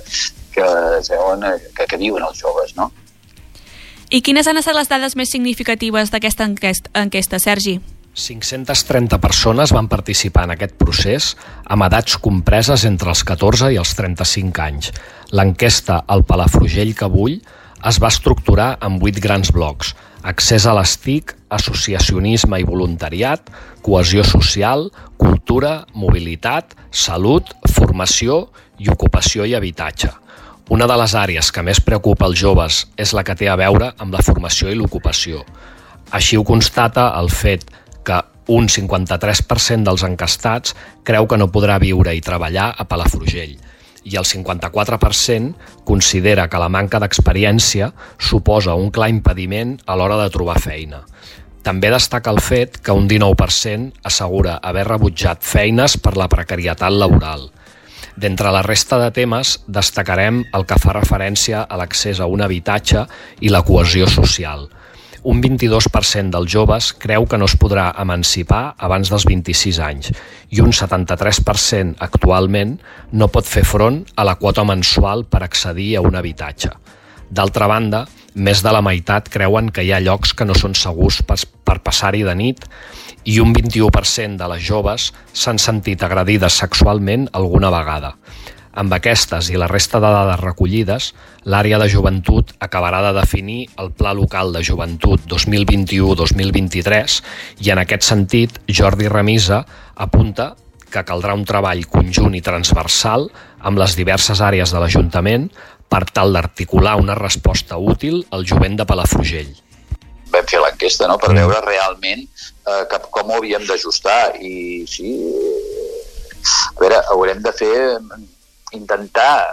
viuen els joves, no? I quines han estat les dades més significatives d'aquesta enquesta, Sergi? 530 persones van participar en aquest procés amb edats compreses entre els 14 i els 35 anys. L'enquesta al Palafrugell que vull es va estructurar en 8 grans blocs: accés a les TIC, associacionisme i voluntariat, cohesió social, cultura, mobilitat, salut, formació i ocupació i habitatge. Una de les àrees que més preocupa els joves és la que té a veure amb la formació i l'ocupació. Així ho constata el fet que un 53% dels encastats creu que no podrà viure i treballar a Palafrugell i el 54% considera que la manca d'experiència suposa un clar impediment a l'hora de trobar feina. També destaca el fet que un 19% assegura haver rebutjat feines per la precarietat laboral. D'entre la resta de temes, destacarem el que fa referència a l'accés a un habitatge i la cohesió social. Un 22% dels joves creu que no es podrà emancipar abans dels 26 anys i un 73% actualment no pot fer front a la quota mensual per accedir a un habitatge. D'altra banda, més de la meitat creuen que hi ha llocs que no són segurs per passar-hi de nit i un 21% de les joves s'han sentit agredides sexualment alguna vegada. Amb aquestes i la resta de dades recollides, l'àrea de joventut acabarà de definir el Pla Local de Joventut 2021-2023 i en aquest sentit Jordi Ramisa apunta que caldrà un treball conjunt i transversal amb les diverses àrees de l'Ajuntament per tal d'articular una resposta útil al jovent de Palafrugell. Vam fer l'enquesta, no?, per veure realment com ho havíem d'ajustar i sí, a veure, haurem de intentar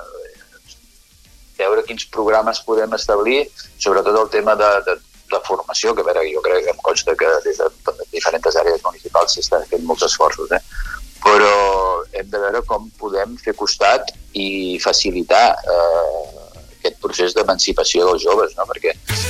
veure quins programes podem establir, sobretot el tema de formació, que a veure, jo crec que em consta que des de diferents àrees municipals s'estan fent molts esforços, però hem de veure com podem fer costat i facilitar aquest procés d'emancipació dels joves, no?, perquè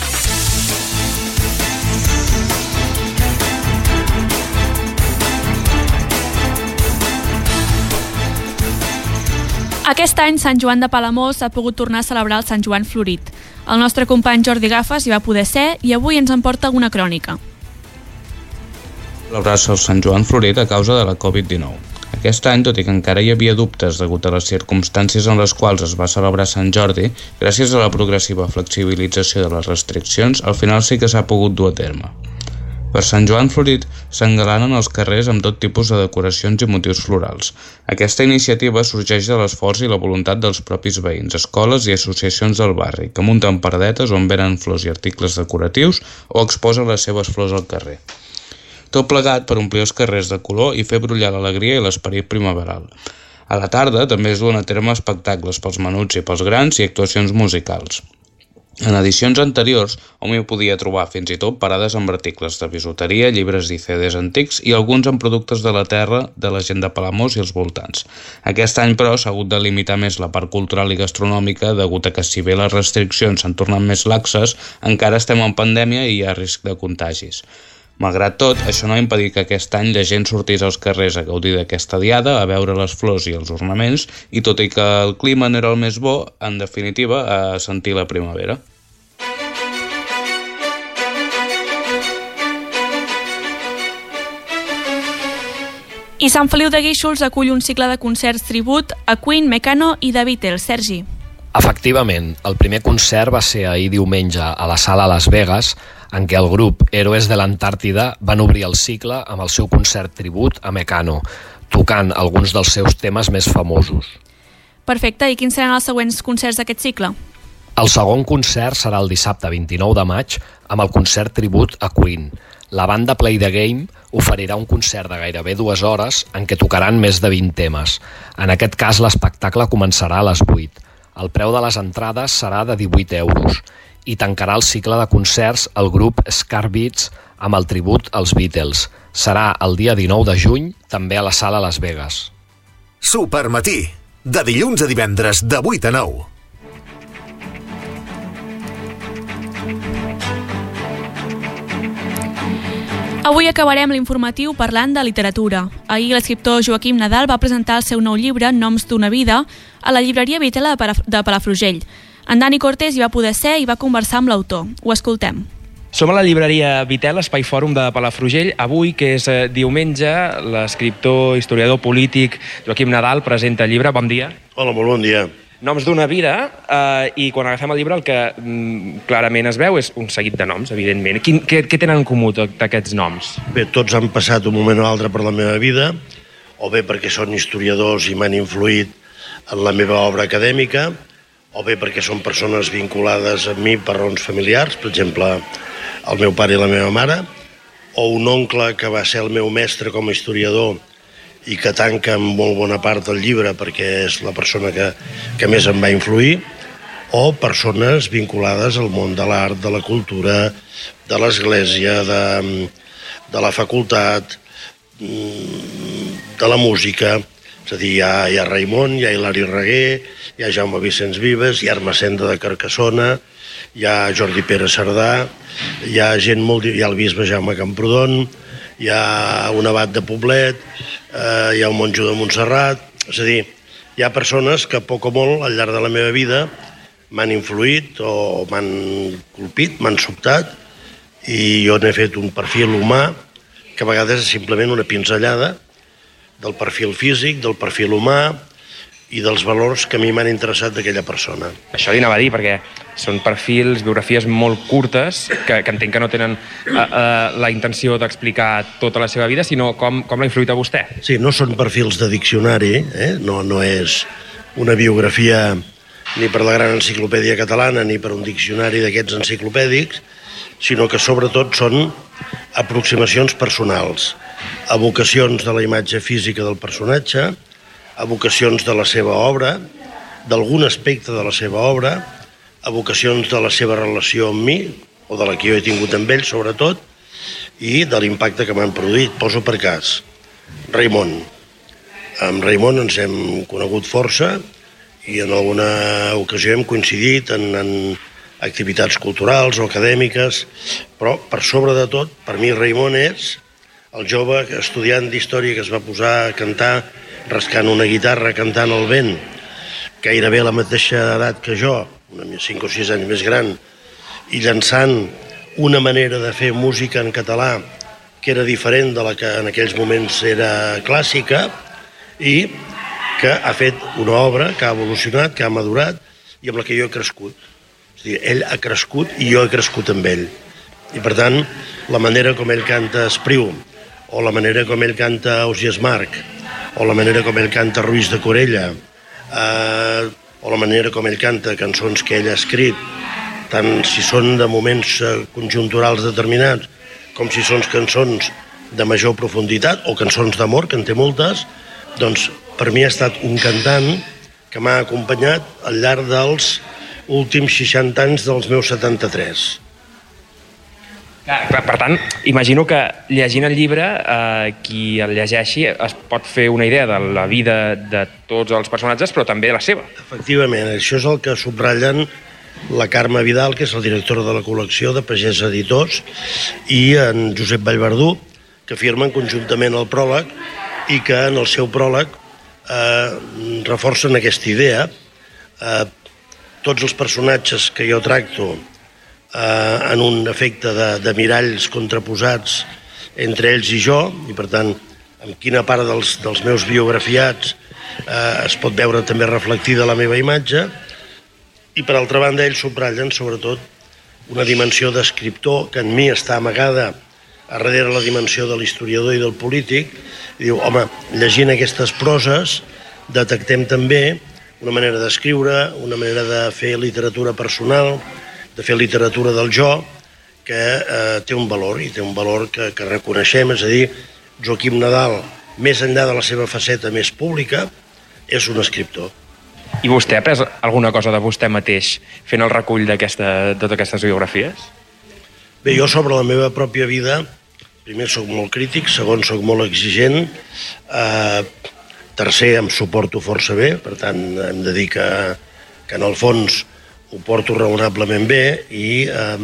Aquest any, Sant Joan de Palamós ha pogut tornar a celebrar el Sant Joan Florit. El nostre company Jordi Gafas hi va poder ser i avui ens en porta una crònica. Celebrar-se el Sant Joan Florit a causa de la Covid-19. Aquest any, tot i que encara hi havia dubtes degut a les circumstàncies en les quals es va celebrar Sant Jordi, gràcies a la progressiva flexibilització de les restriccions, al final sí que s'ha pogut dur a terme. Per Sant Joan Florit s'engalanen els carrers amb tot tipus de decoracions i motius florals. Aquesta iniciativa sorgeix de l'esforç i la voluntat dels propis veïns, escoles i associacions del barri, que munten paradetes on venen flors i articles decoratius o exposen les seves flors al carrer. Tot plegat per omplir els carrers de color i fer brollar l'alegria i l'esperit primaveral. A la tarda també es duen a terme espectacles pels menuts i pels grans i actuacions musicals. En edicions anteriors hom hi podia trobar fins i tot parades amb articles de bisuteria, llibres i CDs antics i alguns amb productes de la terra de la gent de Palamós i els voltants. Aquest any, però, s'ha hagut de limitar més la part cultural i gastronòmica degut a que si bé les restriccions s'han tornat més laxes, encara estem en pandèmia i hi ha risc de contagis. Malgrat tot, això no ha impedit que aquest any la gent sortís als carrers a gaudir d'aquesta diada, a veure les flors i els ornaments, i tot i que el clima no era el més bo, en definitiva, a sentir la primavera. I Sant Feliu de Guíxols acull un cicle de concerts tribut a Queen, Mecano i The Beatles. Sergi. Efectivament, el primer concert va ser ahir diumenge a la sala Las Vegas, en què el grup Héroes de l'Antàrtida van obrir el cicle amb el seu concert tribut a Mecano, tocant alguns dels seus temes més famosos. Perfecte, i quins seran els següents concerts d'aquest cicle? El segon concert serà el dissabte 29 de maig amb el concert tribut a Queen. La banda Play the Game oferirà un concert de gairebé 2 hores en què tocaran més de 20 temes. En aquest cas, l'espectacle començarà a les 8. El preu de les entrades serà de 18 euros i tancarà el cicle de concerts el grup Scar Beats amb el tribut als Beatles. Serà el dia 19 de juny, també a la sala Las Vegas. Supermatí, de dilluns a divendres de 8 a 9. Avui acabarem l'informatiu parlant de literatura. Ahir l'escriptor Joaquim Nadal va presentar el seu nou llibre, Noms d'una vida, a la llibreria Vitela de Palafrugell. En Dani Cortés hi va poder ser i va conversar amb l'autor. Ho escoltem. Som a la llibreria Vitel, Espai Fòrum de Palafrugell. Avui, que és diumenge, l'escriptor, historiador polític Joaquim Nadal presenta el llibre. Bon dia. Hola, molt bon dia. Noms d'una vida, i quan agafem el llibre el que clarament es veu és un seguit de noms, evidentment. Què tenen en comú aquests noms? Bé, tots han passat un moment o altre per la meva vida, o bé perquè són historiadors i m'han influït en la meva obra acadèmica, o bé perquè són persones vinculades a mi per raons familiars, per exemple, el meu pare i la meva mare, o un oncle que va ser el meu mestre com a historiador i que tanca en molt bona part el llibre perquè és la persona que més em va influir, o persones vinculades al món de l'art, de la cultura, de l'església, de la facultat, de la música. És a dir, hi ha Raimon, hi ha Hilari Reguer, hi ha Jaume Vicenç Vives, hi ha Ermessenda de Carcassona, hi ha Jordi Pere Cerdà, hi ha gent molt... hi ha el bisbe Jaume Camprodon, hi ha un abat de Poblet, hi ha un monjo de Montserrat. És a dir, hi ha persones que poc o molt al llarg de la meva vida m'han influït o m'han colpit, m'han sobtat, i jo n'he fet un perfil humà que a vegades és simplement una pinzellada del perfil físic, del perfil humà i dels valors que a mi m'han interessat d'aquella persona. Això li anava a dir, perquè són perfils, biografies molt curtes, que entenc que no tenen la intenció d'explicar tota la seva vida, sinó com l'ha influït a vostè. Sí, no són perfils de diccionari, no és una biografia ni per la gran enciclopèdia catalana ni per un diccionari d'aquests enciclopèdics, sinó que sobretot són aproximacions personals, evocacions de la imatge física del personatge, evocacions de la seva obra, d'algun aspecte de la seva obra, evocacions de la seva relació amb mi, o de la que jo he tingut amb ell, sobretot, i de l'impacte que m'han produït. Poso per cas Raimon. Amb Raimon ens hem conegut força i en alguna ocasió hem coincidit en activitats culturals o acadèmiques, però per sobre de tot, per mi Raimon és el jove estudiant d'història que es va posar a cantar rascant una guitarra, cantant al vent, gairebé a la mateixa edat que jo, 5 o 6 anys més gran, i llançant una manera de fer música en català que era diferent de la que en aquells moments era clàssica i que ha fet una obra que ha evolucionat, que ha madurat i amb la que jo he crescut. És a dir, ell ha crescut i jo he crescut amb ell. I per tant, la manera com ell canta Espriu, o la manera com ell canta Ausiàs Marc, o la manera com ell canta Ruiz de Corella, o la manera com ell canta cançons que ell ha escrit, tant si són de moments conjunturals determinats com si són cançons de major profunditat o cançons d'amor, que en té moltes, doncs per mi ha estat un cantant que m'ha acompanyat al llarg dels últims 60 anys dels meus 73. Per tant, imagino que llegint el llibre, qui el llegeixi es pot fer una idea de la vida de tots els personatges, però també la seva. Efectivament, això és el que subratllen la Carme Vidal, que és el director de la col·lecció de Pagès Editors, i en Josep Vallverdú, que firmen conjuntament el pròleg i que en el seu pròleg reforcen aquesta idea. Tots els personatges que jo tracto en un efecte de miralls contraposats entre ells i jo, i per tant en quina part dels meus biografiats es pot veure també reflectida la meva imatge, i per altra banda ells subratllen sobretot una dimensió d'escriptor que en mi està amagada a darrere la dimensió de l'historiador i del polític, i diu, home, llegint aquestes proses detectem també una manera d'escriure, una manera de fer literatura personal, de fer literatura del jo, que té un valor, i té un valor que reconeixem, és a dir, Joaquim Nadal, més enllà de la seva faceta més pública, és un escriptor. I vostè ha après alguna cosa de vostè mateix fent el recull de totes aquestes biografies? Bé, jo sobre la meva pròpia vida, primer sóc molt crític, segon sóc molt exigent, tercer em suporto força bé, per tant hem de dir que en el fons ho porto raonablement bé, i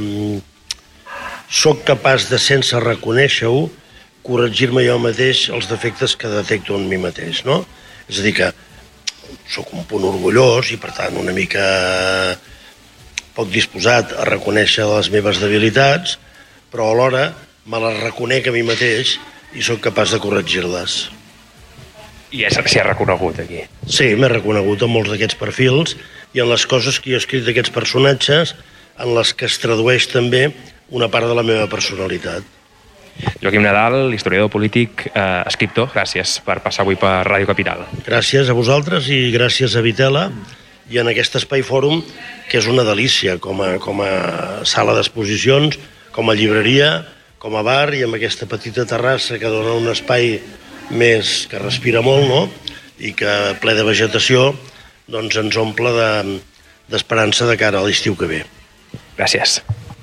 sóc capaç de, sense reconèixer-ho, corregir-me jo mateix els defectes que detecto en mi mateix, no? És a dir, que sóc un punt orgullós i, per tant, una mica poc disposat a reconèixer les meves debilitats, però alhora me les reconec a mi mateix i sóc capaç de corregir-les. I s'hi ha reconegut, aquí? Sí, m'he reconegut en molts d'aquests perfils i en les coses que jo he escrit d'aquests personatges, en les que es tradueix també una part de la meva personalitat. Joaquim Nadal, historiador polític, escriptor, gràcies per passar avui per Ràdio Capital. Gràcies a vosaltres i gràcies a Vitela i en aquest Espai Fòrum, que és una delícia com a sala d'exposicions, com a llibreria, com a bar, i amb aquesta petita terrassa que dona un espai més que respira molt, no? I que ple de vegetació doncs ens omple d'esperança de cara a l'estiu que ve. Gràcies.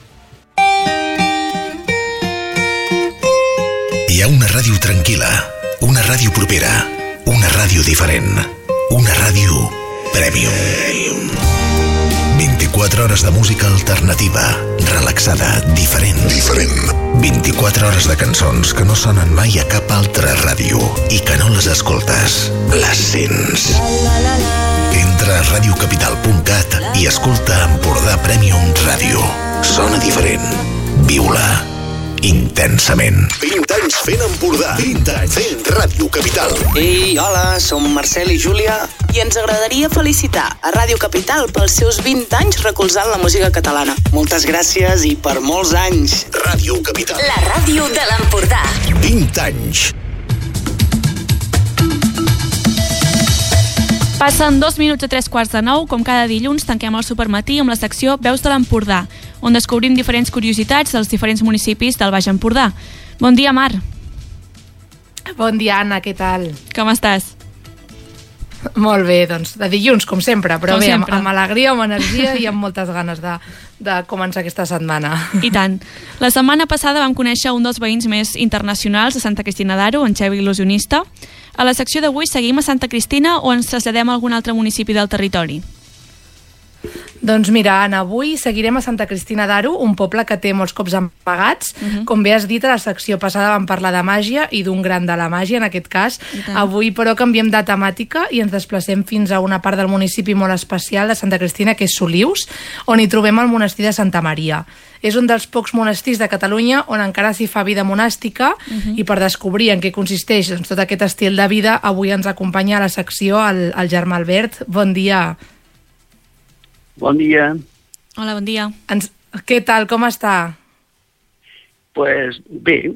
Hi ha una ràdio tranquil·la, una ràdio propera, una ràdio diferent, una ràdio Premium. 24 hores de música alternativa, relaxada, diferent. 24 hores de cançons que no sonen mai a cap altra ràdio i que no les escoltes, les sents. Entra a radiocapital.cat i escolta Empordà Premium Ràdio. Sona diferent. Viu-la intensament. 20 anys fent Empordà. 20 anys fent Ràdio Capital. Ei, hola, som Marcel i Júlia. I ens agradaria felicitar a Ràdio Capital pels seus 20 anys recolzant la música catalana. Moltes gràcies i per molts anys. Ràdio Capital. La ràdio de l'Empordà. 20 anys. Passen 2 minuts a 3:15. Com cada dilluns, tanquem el Supermatí amb la secció Veus de l'Empordà, on descobrim diferents curiositats dels diferents municipis del Baix Empordà. Bon dia, Mar. Bon dia, Anna, què tal? Com estàs? Molt bé, doncs, de dilluns, com sempre, però com bé, sempre. Amb alegria, amb energia i amb moltes ganes de començar aquesta setmana. I tant. La setmana passada vam conèixer un dels veïns més internacionals de Santa Cristina d'Aro, en Xevi il·lusionista. A la secció d'avui seguim a Santa Cristina o ens traslladem a algun altre municipi del territori? Doncs mira, Anna, avui seguirem a Santa Cristina d'Aro, un poble que té molts cops amagats. Com bé has dit, a la secció passada vam parlar de màgia i d'un gran de la màgia, en aquest cas. Avui, però, canviem de temàtica i ens desplacem fins a una part del municipi molt especial de Santa Cristina, que és Solius, on hi trobem el monestir de Santa Maria. És un dels pocs monestirs de Catalunya on encara s'hi fa vida monàstica i per descobrir en què consisteix tot aquest estil de vida, avui ens acompanya a la secció el germà Albert. Bon dia. Bon dia. Hola, bon dia. Què tal, com està? Pues bé,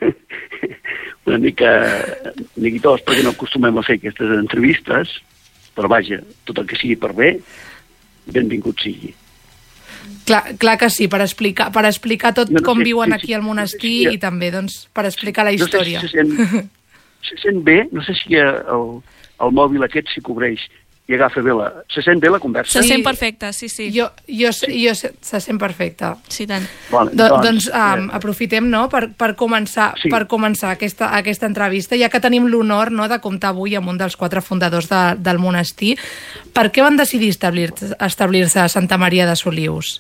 una mica neguitós perquè no acostumem a fer aquestes entrevistes, però vaja, tot el que sigui per bé, benvingut sigui. Clar que sí, per explicar tot com viuen aquí al monestir i també doncs, per explicar la història. No sé si se sent bé, no sé si el mòbil aquest s'hi cobreix i agafa bé se sent bé la conversa? Se sent perfecte, sí. Se sent perfecte. Sí, tant. Doncs aprofitem, no?, per començar aquesta entrevista, ja que tenim l'honor, no?, de comptar avui amb un dels 4 fundadors del monestir. Per què van decidir establir-se a Santa Maria de Solius?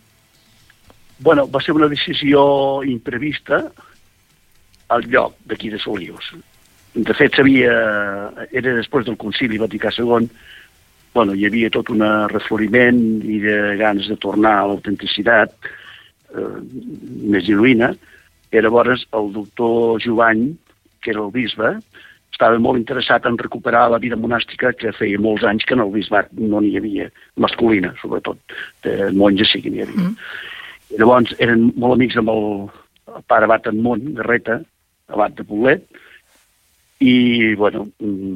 Bueno, va ser una decisió imprevista al lloc d'aquí de Solius. De fet, era després del Concili Vaticà II, hi havia tot un refloriment i de ganes de tornar a l'autenticitat més genuïna, i llavors el doctor Jovany, que era el bisbe, estava molt interessat en recuperar la vida monàstica que feia molts anys que en el bisbat no n'hi havia, masculina, sobretot, de monges sí que n'hi havia. I llavors eren molt amics amb el pare abat Edmond Garreta, abat de Poblet, i, bueno,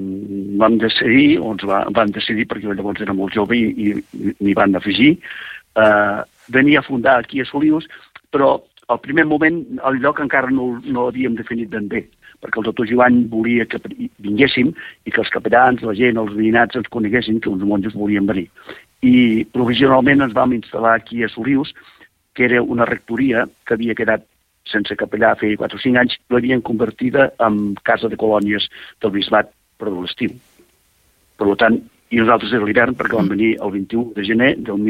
vam decidir, perquè llavors era molt jove i m'hi van afegir, venir a fundar aquí a Solius, però al primer moment el lloc encara no l'havíem definit ben bé, perquè el doctor Joan volia que vinguéssim i que els capellans, la gent, els veïnats ens coneguessin, que uns monjos volien venir. I provisionalment ens vam instal·lar aquí a Solius, que era una rectoria que havia quedat sense capellà feia 4 o 5 anys, l'havien convertida en casa de colònies del bisbat per l'estiu. Per tant, i nosaltres era l'hivern perquè vam venir el 21 de gener del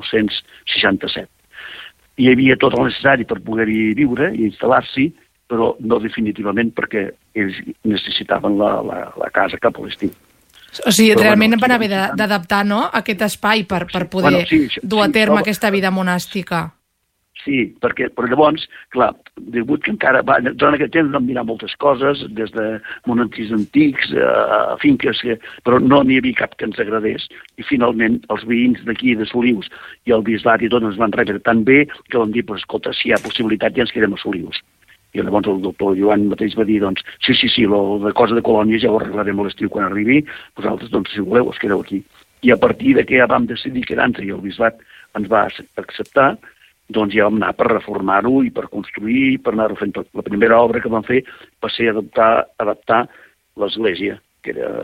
1967. Hi havia tot el necessari per poder-hi viure i instal·lar-s'hi, però no definitivament perquè ells necessitaven la casa cap a l'estiu. O sigui, realment van haver d'adaptar, no?, aquest espai per poder dur a terme aquesta vida monàstica. Sí, però llavors, clar, degut que encara durant aquest temps vam mirar moltes coses, des de monestirs antics a finques, però no n'hi havia cap que ens agradés, i finalment els veïns d'aquí de Solius i el bisbat i tot ens van rebre tan bé que vam dir, escolta, si hi ha possibilitat ja ens quedem a Solius. I llavors el doctor Joan mateix va dir, doncs, sí, la cosa de colònies ja ho arreglarem a l'estiu quan arribi, vosaltres, doncs, si voleu, us quedeu aquí. I a partir de que ja vam decidir quedar-nos i el bisbat ens va acceptar, doncs ja vam anar per reformar-ho i per construir, per anar-ho fent tot. La primera obra que vam fer va ser adaptar l'església, que era,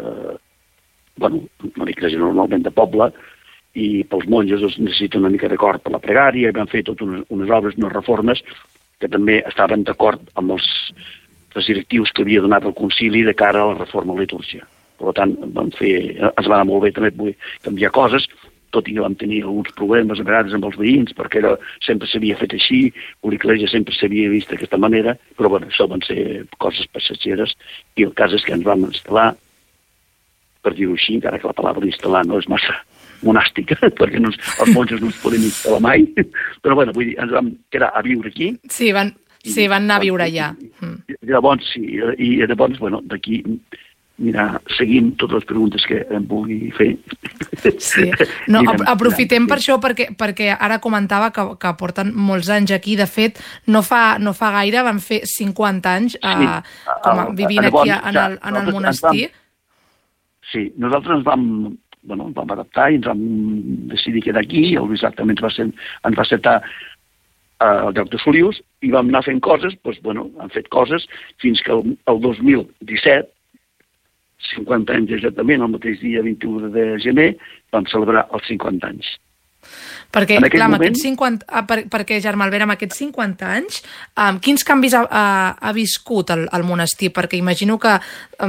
bueno, una església normalment de poble, i pels monges es necessita una mica de cor per la pregària, i vam fer totes unes obres, unes reformes, que també estaven d'acord amb els directius que havia donat el concili de cara a la reforma de la litúrgia. Per tant, ens va anar molt bé també poder canviar coses, tot i que vam tenir alguns problemes a vegades amb els veïns, perquè sempre s'havia fet així, l'església sempre s'havia vist d'aquesta manera, però bueno, això van ser coses passatgeres, i el cas és que ens vam instal·lar, per dir-ho així, encara que la paraula instal·lar no és massa monàstica, perquè els monjos no ens podem instal·lar mai, però bueno, vull dir, ens vam quedar a viure aquí. Sí, van anar a viure allà. Llavors, sí, i llavors, bueno, d'aquí mirar, seguint totes les preguntes que em vulgui fer. Sí, no, aprofitem per això, perquè ara comentava que porten molts anys aquí, de fet, no fa gaire van fer 50 anys vivint aquí en el monestir. Sí, nosaltres ens vam adaptar i ens vam decidir quedar aquí, el bisbat també ens va acceptar al lloc de Solius i vam anar fent coses, doncs, bueno, han fet coses fins que el 2017, 50 anys exactament, el mateix dia 21 de gener, vam celebrar els 50 anys. Perquè, clar, perquè Germà Albert, amb aquests 50 anys, quins canvis ha viscut el monestir? Perquè imagino que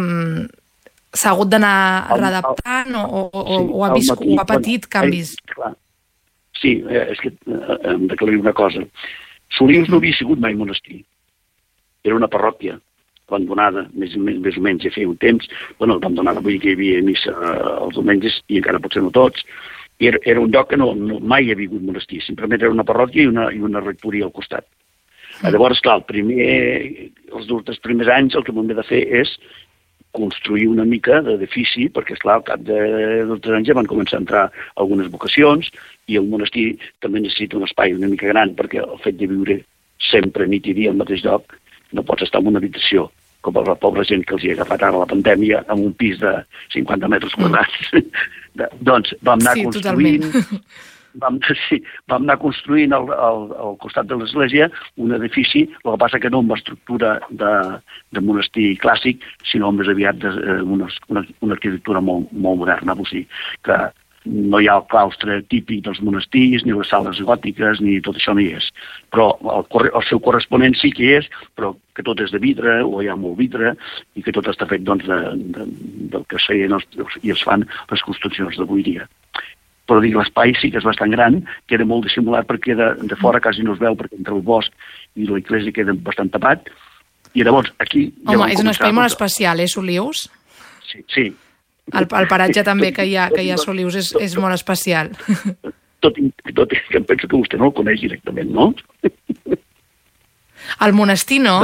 s'ha hagut d'anar readaptant o ha patit canvis. Sí, és que hem d'aclarir una cosa. Solius no havia sigut mai monestir. Era una parròquia abandonada, més o menys ja feia un temps. Bueno, abandonada vull dir que hi havia missa els diumenges i encara potser no tots. Era un lloc que mai havia hagut monestir. Simplement era una parròquia i una rectoria al costat. Llavors, clar, els 2 primers anys el que hem de fer és construir una mica d'edifici, perquè, esclar, al cap de 2 anys ja van començar a entrar algunes vocacions i el monestir també necessita un espai una mica gran, perquè el fet de viure sempre nit i dia al mateix lloc no pots estar en una habitació, com la pobra gent que els hi ha agafat ara la pandèmia en un pis de 50 metres quadrats. Doncs vam anar construint... Vam anar construint al costat de l'església un edifici, el que passa que no amb estructura de monestir clàssic, sinó més aviat una arquitectura molt moderna, vull dir que no hi ha el claustre típic dels monestirs, ni les sales gòtiques, ni tot això no hi és. Però el seu corresponent sí que hi és, però que tot és de vidre, o hi ha molt vidre, i que tot està fet doncs, del que es feien i es fan les construccions d'avui dia. Però dic, l'espai sí que és bastant gran, queda molt dissimulat perquè de fora quasi no es veu, perquè entre el bosc i l'església queda bastant tapat, i llavors aquí... Home, és un espai molt especial, Solius? Sí. El paratge també que hi ha a Solius és molt especial. Tot i que em penso que vostè no el coneix directament, no? El monestir no?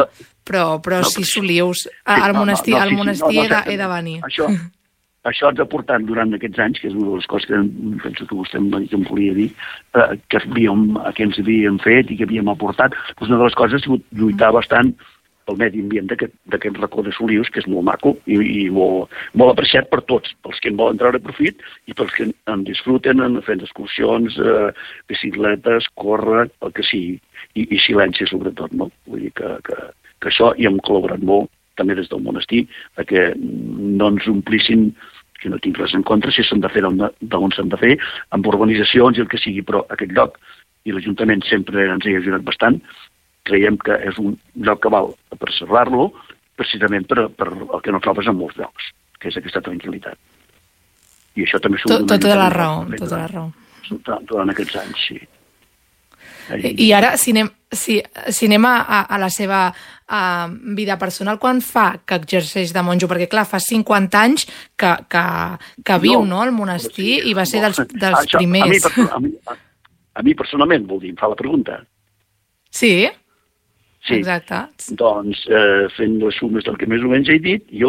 però si Solius, al monestir he de venir. Això ens ha portat durant aquests anys, que és una de les coses que penso que vostè em volia dir, que ens havíem fet i que havíem aportat. Una de les coses ha sigut lluitar bastant pel medi ambient d'aquest racó de Solius, que és molt maco i molt apreciat per tots, pels que en volen treure profit i pels que en disfruten fent excursions, bicicletes, córrer, el que sigui, i silenci sobretot, no? Vull dir que això hi hem col·laborat molt, també des del monestir, que no ens omplissin, que no tinc res en contra, si s'han de fer d'on s'han de fer, amb organitzacions i el que sigui, però aquest lloc, i l'Ajuntament sempre ens hi ha ajudat bastant, creiem que és un lloc que val a preservar-lo, precisament per el que no trobes en molts llocs, que és aquesta tranquil·litat. I això també... Tota la raó. Durant aquests anys, sí. I ara, si anem a la seva vida personal, quan fa que exerceix de monjo? Perquè, clar, fa 50 anys que viu al monestir i va ser dels primers. A mi personalment, vol dir, em fa la pregunta. Sí, exacte. Doncs, fent les sumes del que més o menys he dit, jo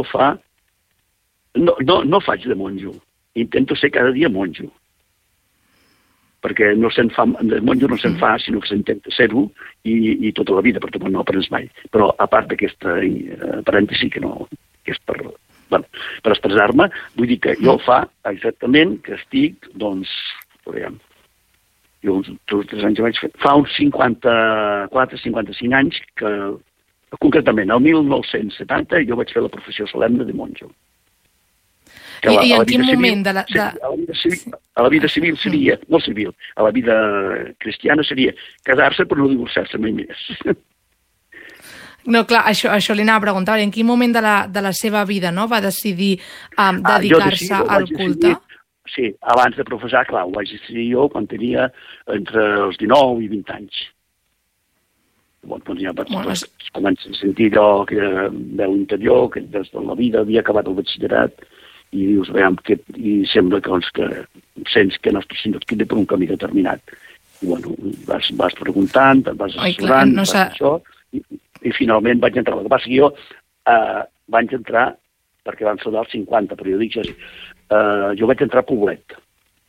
no faig de monjo. Intento ser cada dia monjo. Perquè de monjo no se'n fa, sinó que s'intenta ser-ho i tota la vida, perquè no aprens mai. Però a part d'aquesta parèntesi, que és per expressar-me, vull dir que jo fa exactament que estic, doncs, veiem, jo uns 3 anys vaig fer, fa uns 54-55 anys que, concretament, el 1970, jo vaig fer la professió solemne de monjo. I en quin moment de la... A la vida civil seria, no civil, a la vida cristiana seria casar-se però no divorciar-se mai més. No, clar, això li anava a preguntar, en quin moment de la seva vida va decidir dedicar-se al culte? Sí, abans de professar, clar, ho vaig decidir jo quan tenia entre els 19 i 20 anys. Doncs ja comença a sentir allò que veu interior, que des de la vida havia acabat el batxillerat, i dius, i sembla que sents que nostre senyor et queda per un camí determinat. I vas preguntant, et vas assessorant, això, i finalment vaig entrar. El que passa que jo vaig entrar, perquè van sonar els 50, però jo dic així, jo vaig entrar a Poblet.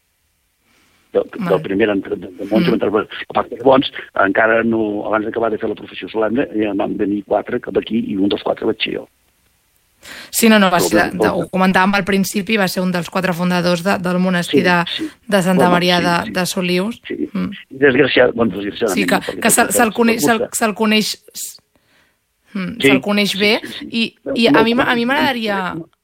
Del primer de monjo, llavors, encara no, abans d'acabar de fer la professió solemne, ja van venir 4 cap aquí i un dels 4 vaig ser jo. Sí, ho comentàvem al principi, va ser un dels 4 fundadors del monestir de Santa Maria de Solius. Sí, desgraciadament. Sí, que se'l coneix bé, i a mi m'agradaria...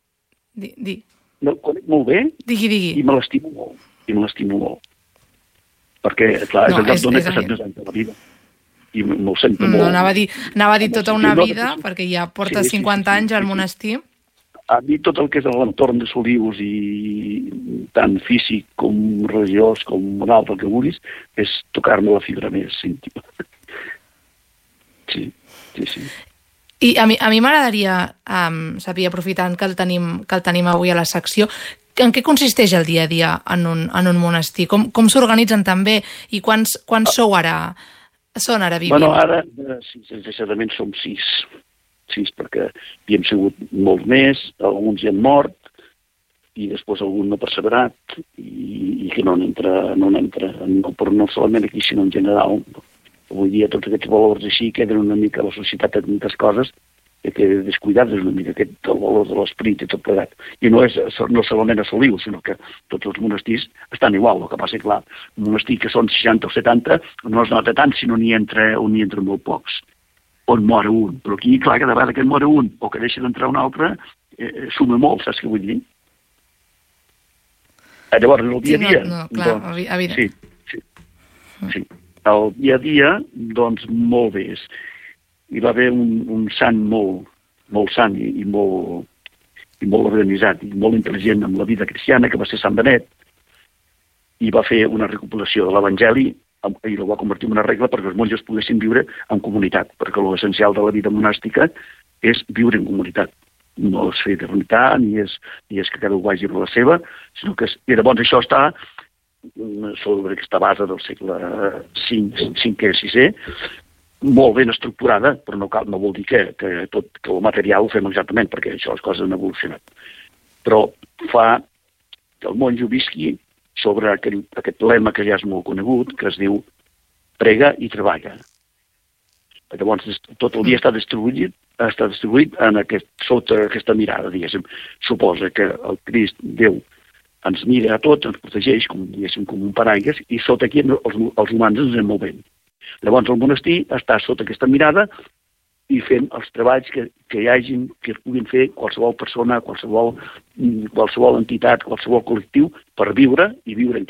El conec molt bé i me l'estimo molt. Perquè, clar, és el lloc d'on he passat 2 anys de la vida. I me'l sento molt. Anava a dir tota una vida, perquè ja porta 50 anys al monestir. A mi tot el que és l'entorn de Solius, i tant físic com religiós, com moral, el que vulguis, és tocar-me la fibra més íntima. Sí. I a mi m'agradaria saber, aprofitant que el tenim avui a la secció, en què consisteix el dia a dia en un monestir? Com s'organitzen també? I quants sou ara? Són ara vivint? Bueno, ara, sincerament, som 6, perquè hi hem sigut molt més, alguns hi han mort, i després algun no ha perseverat, i que no n'entra, però no solament aquí, sinó en general. Avui dia tots aquests valors així queden una mica a la societat de tantes coses, que descuidats una mica aquest valor de l'esperit i tot plegat. I no solament a Soliu, sinó que tots els monestirs estan igual. El que passa que, clar, un monestir que són 60 o 70 no es nota tant si no n'hi entra molt pocs. On mora un. Però aquí, clar, cada vegada que en mora un o que deixa d'entrar un altre, suma molt, saps què vull dir? Llavors, el dia a dia... No, clar, evident. Sí. El dia a dia, doncs, molt bé. Hi va haver un sant molt sant i molt organitzat i molt intel·ligent amb la vida cristiana, que va ser Sant Benet, i va fer una recopilació de l'Evangeli i la va convertir en una regla perquè els monjos poguessin viure en comunitat, perquè l'essencial de la vida monàstica és viure en comunitat. No és fer eternitat, ni és que cada un vagi per la seva, sinó que llavors això està sobre aquesta base del segle V, 5è, 6è, molt ben estructurada, però no vol dir que el material ho fem exactament, perquè això les coses han evolucionat. Però fa que el monjo visqui sobre aquest lema que ja és molt conegut, que es diu prega i treballa. Llavors, tot el dia està distribuït sota aquesta mirada, diguéssim. Suposa que el Crist, Déu, ens mira a tots, ens protegeix, com un paraigües, i sota aquí els humans ens anem movent. Llavors, el monestir està sota aquesta mirada i fent els treballs que puguin fer qualsevol persona, qualsevol entitat, qualsevol col·lectiu per viure i viure